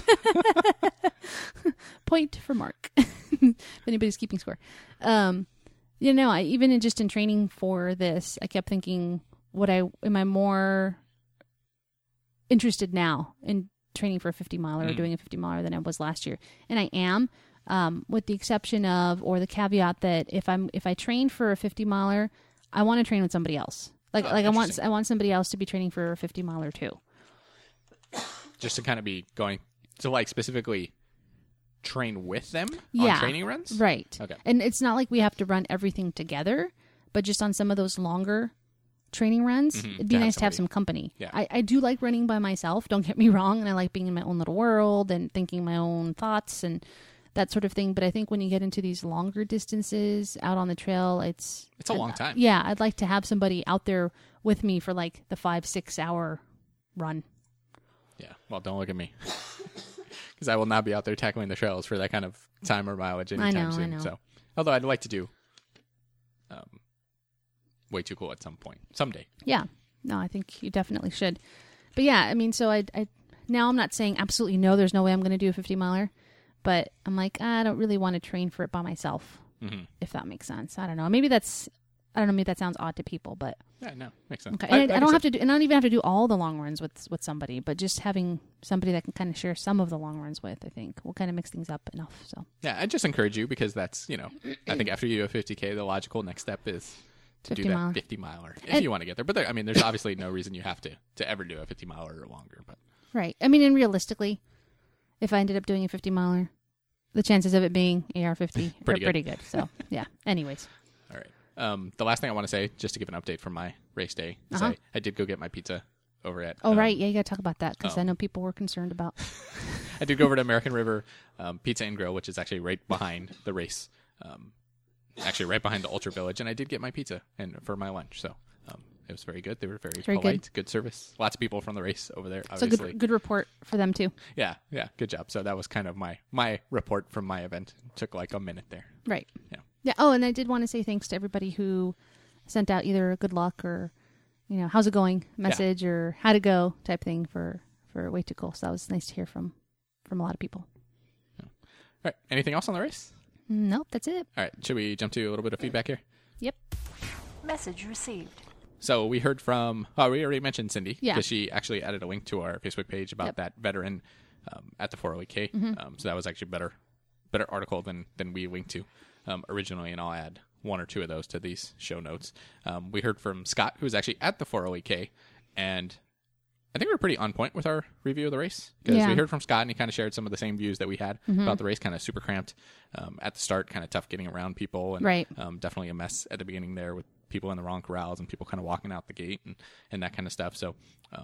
Point for Mark. If anybody's keeping score. I even in training for this, I kept thinking, am I more interested now in training for a 50 miler or doing a 50 miler than I was last year? And I am, with the exception of, or the caveat that if I train for a 50 miler, I want to train with somebody else. I want somebody else to be training for a 50 miler too. Just to kind of be going, so like specifically train with them Yeah. on training runs? Right. Okay. And it's not like we have to run everything together, but just on some of those longer training runs, it'd be To have nice to have somebody. some company. Yeah. I do like running by myself, don't get me wrong, and I like being in my own little world and thinking my own thoughts and that sort of thing. But I think when you get into these longer distances out on the trail, it's a long time. Yeah, I'd like to have somebody out there with me for like the 5-6 hour run. Yeah. Well, don't look at me. Because I will not be out there tackling the trails for that kind of time or mileage anytime soon. I know. So, although I'd like to do way too cool at some point. Someday. Yeah. No, I think you definitely should. But yeah, I mean, so I now I'm not saying absolutely no, there's no way I'm going to do a 50 miler, but I'm like, I don't really want to train for it by myself, if that makes sense. I don't know. Maybe that sounds odd to people, but Yeah, no, makes sense. okay. And I don't have to do, and I don't even have to do all the long runs with somebody, but just having somebody that can kind of share some of the long runs with, I think will kind of mix things up enough. So Yeah, I just encourage you because that's, I think after you do a 50K, the logical next step is to do 50 that mile. 50 miler if you want to get there. But there's obviously no reason you have to ever do a 50 miler or longer. But right. I mean, and realistically, if I ended up doing a 50 miler, the chances of it being AR50 are pretty good. So yeah. Anyways. all right. The last thing I want to say, just to give an update from my race day, is I did go get my pizza over at. Oh, right. Yeah, you got to talk about that because I know people were concerned about. I did go over to American River Pizza and Grill, which is actually right behind the race. Actually, right behind the Ultra Village, and I did get my pizza and for my lunch. So it was very good. They were very polite, good service. Lots of people from the race over there. So Obviously, good report for them too. yeah, good job. So that was kind of my report from my event. It took like a minute there. Right. Yeah. Yeah. Oh, and I did want to say thanks to everybody who sent out either a good luck or, how's it going message or how to go type thing for Way Too Cool. So that was nice to hear from a lot of people. All right. Anything else on the race? Nope, that's it. All right. Should we jump to a little bit of feedback here? Yep. Message received. So we heard from, we already mentioned Cindy. Yeah. Because she actually added a link to our Facebook page about that veteran at the 408K. So that was actually better article than we linked to originally, and I'll add one or two of those to these show notes. We heard from Scott, who was actually at the 408K, and I think we were pretty on point with our review of the race because we heard from Scott and he kind of shared some of the same views that we had about the race, kind of super cramped at the start, kind of tough getting around people, and Right. Definitely a mess at the beginning there with people in the wrong corrals and people kind of walking out the gate and that kind of stuff. So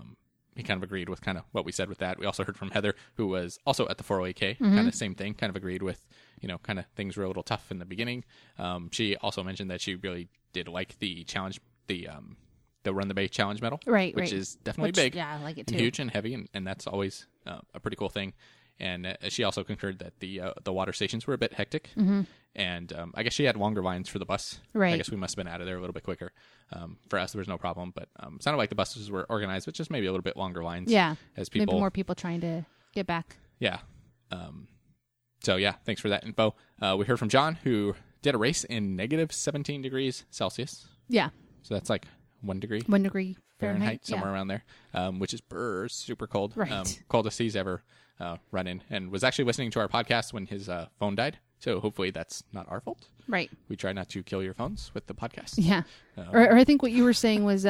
he kind of agreed with kind of what we said with that. We also heard from Heather, who was also at the 408K, kind of same thing, kind of agreed with, kind of things were a little tough in the beginning. She also mentioned that she really did like the challenge, the Run the Bay Challenge medal, Right, which right. is definitely big. Yeah, I like it too. And huge and heavy, and that's always a pretty cool thing. And she also concurred that the water stations were a bit hectic. And I guess she had longer lines for the bus. Right. I guess we must have been out of there a little bit quicker. For us, there was no problem, but it sounded like the buses were organized with just maybe a little bit longer lines. Yeah. As people, maybe more people trying to get back. Yeah. So yeah, thanks for that info. We heard from John, who did a race in negative 17 degrees Celsius. Yeah. So that's like 1 degree 1 degree Fahrenheit. somewhere around there, which is super cold. Right. Coldest he's ever run in, and was actually listening to our podcast when his phone died. So hopefully that's not our fault. Right. We try not to kill your phones with the podcast. Yeah. Or I think what you were saying was,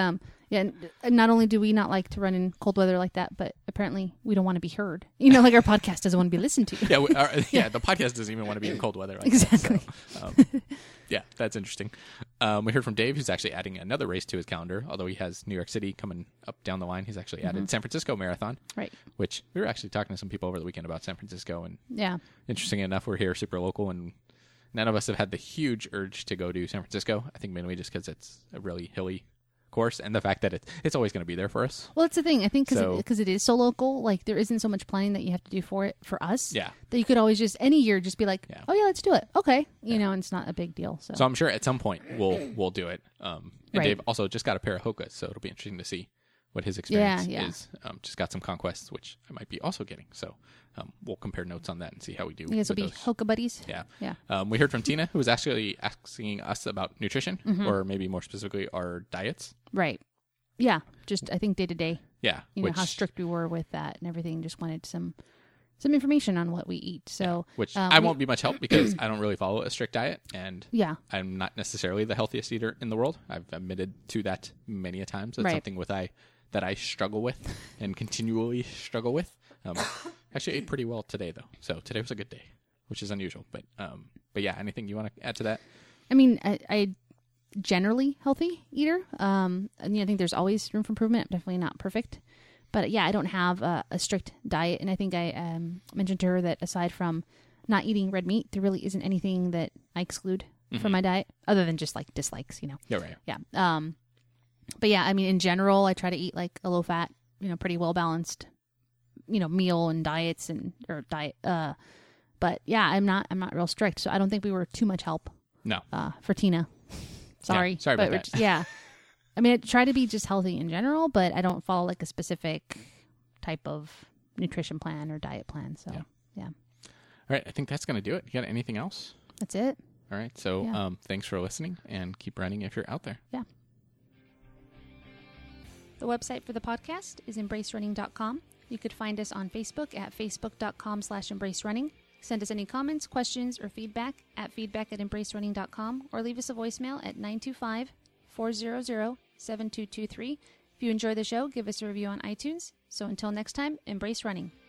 not only do we not like to run in cold weather like that, but apparently we don't want to be heard. Like our podcast doesn't want to be listened to. Yeah, the podcast doesn't even want to be in cold weather like exactly. that. So, yeah, that's interesting. We heard from Dave, who's actually adding another race to his calendar. Although he has New York City coming up down the line, he's actually added San Francisco Marathon. Right. Which we were actually talking to some people over the weekend about San Francisco, and yeah, interesting enough, we're here super local, and none of us have had the huge urge to go to San Francisco. I think mainly just because it's a really hilly course, and the fact that it's always going to be there for us. Well, it's the thing. I think because it is so local, like there isn't so much planning that you have to do for us. Yeah. That you could always just any year just be like, oh yeah, let's do it. Okay, and it's not a big deal. So I'm sure at some point we'll do it. And right. Dave also just got a pair of Hokas, so it'll be interesting to see what his experience is. Just got some Conquests, which I might be also getting. So we'll compare notes on that and see how we do. You guys will be Hoka buddies. Yeah. We heard from Tina, who was actually asking us about nutrition, or maybe more specifically our diets. Right. Yeah. Just I think day to day. Yeah. Know how strict we were with that and everything. Just wanted some information on what we eat. So which I won't be much help because I don't really follow a strict diet, and I'm not necessarily the healthiest eater in the world. I've admitted to that many a times. That's something that I struggle with and continually struggle with. Actually ate pretty well today though. So today was a good day, which is unusual. But yeah, anything you want to add to that? I mean, I generally healthy eater. I think there's always room for improvement. I'm definitely not perfect. But yeah, I don't have a strict diet. And I think I mentioned to her that aside from not eating red meat, there really isn't anything that I exclude from my diet other than just like dislikes, Yeah, right. Yeah. But yeah, I mean, in general, I try to eat like a low fat, pretty well balanced, meal and diets or diet. But yeah, I'm not real strict. So I don't think we were too much help. No. For Tina. Sorry. Yeah, sorry about that. Yeah. I mean, I try to be just healthy in general, but I don't follow like a specific type of nutrition plan or diet plan. So, yeah. All right. I think that's going to do it. You got anything else? That's it. All right. So thanks for listening, and keep running if you're out there. Yeah. The website for the podcast is embracerunning.com. You could find us on Facebook at facebook.com/embracerunning. Send us any comments, questions, or feedback at feedback@embracerunning.com, or leave us a voicemail at 925-400-7223. If you enjoy the show, give us a review on iTunes. So until next time, embrace running.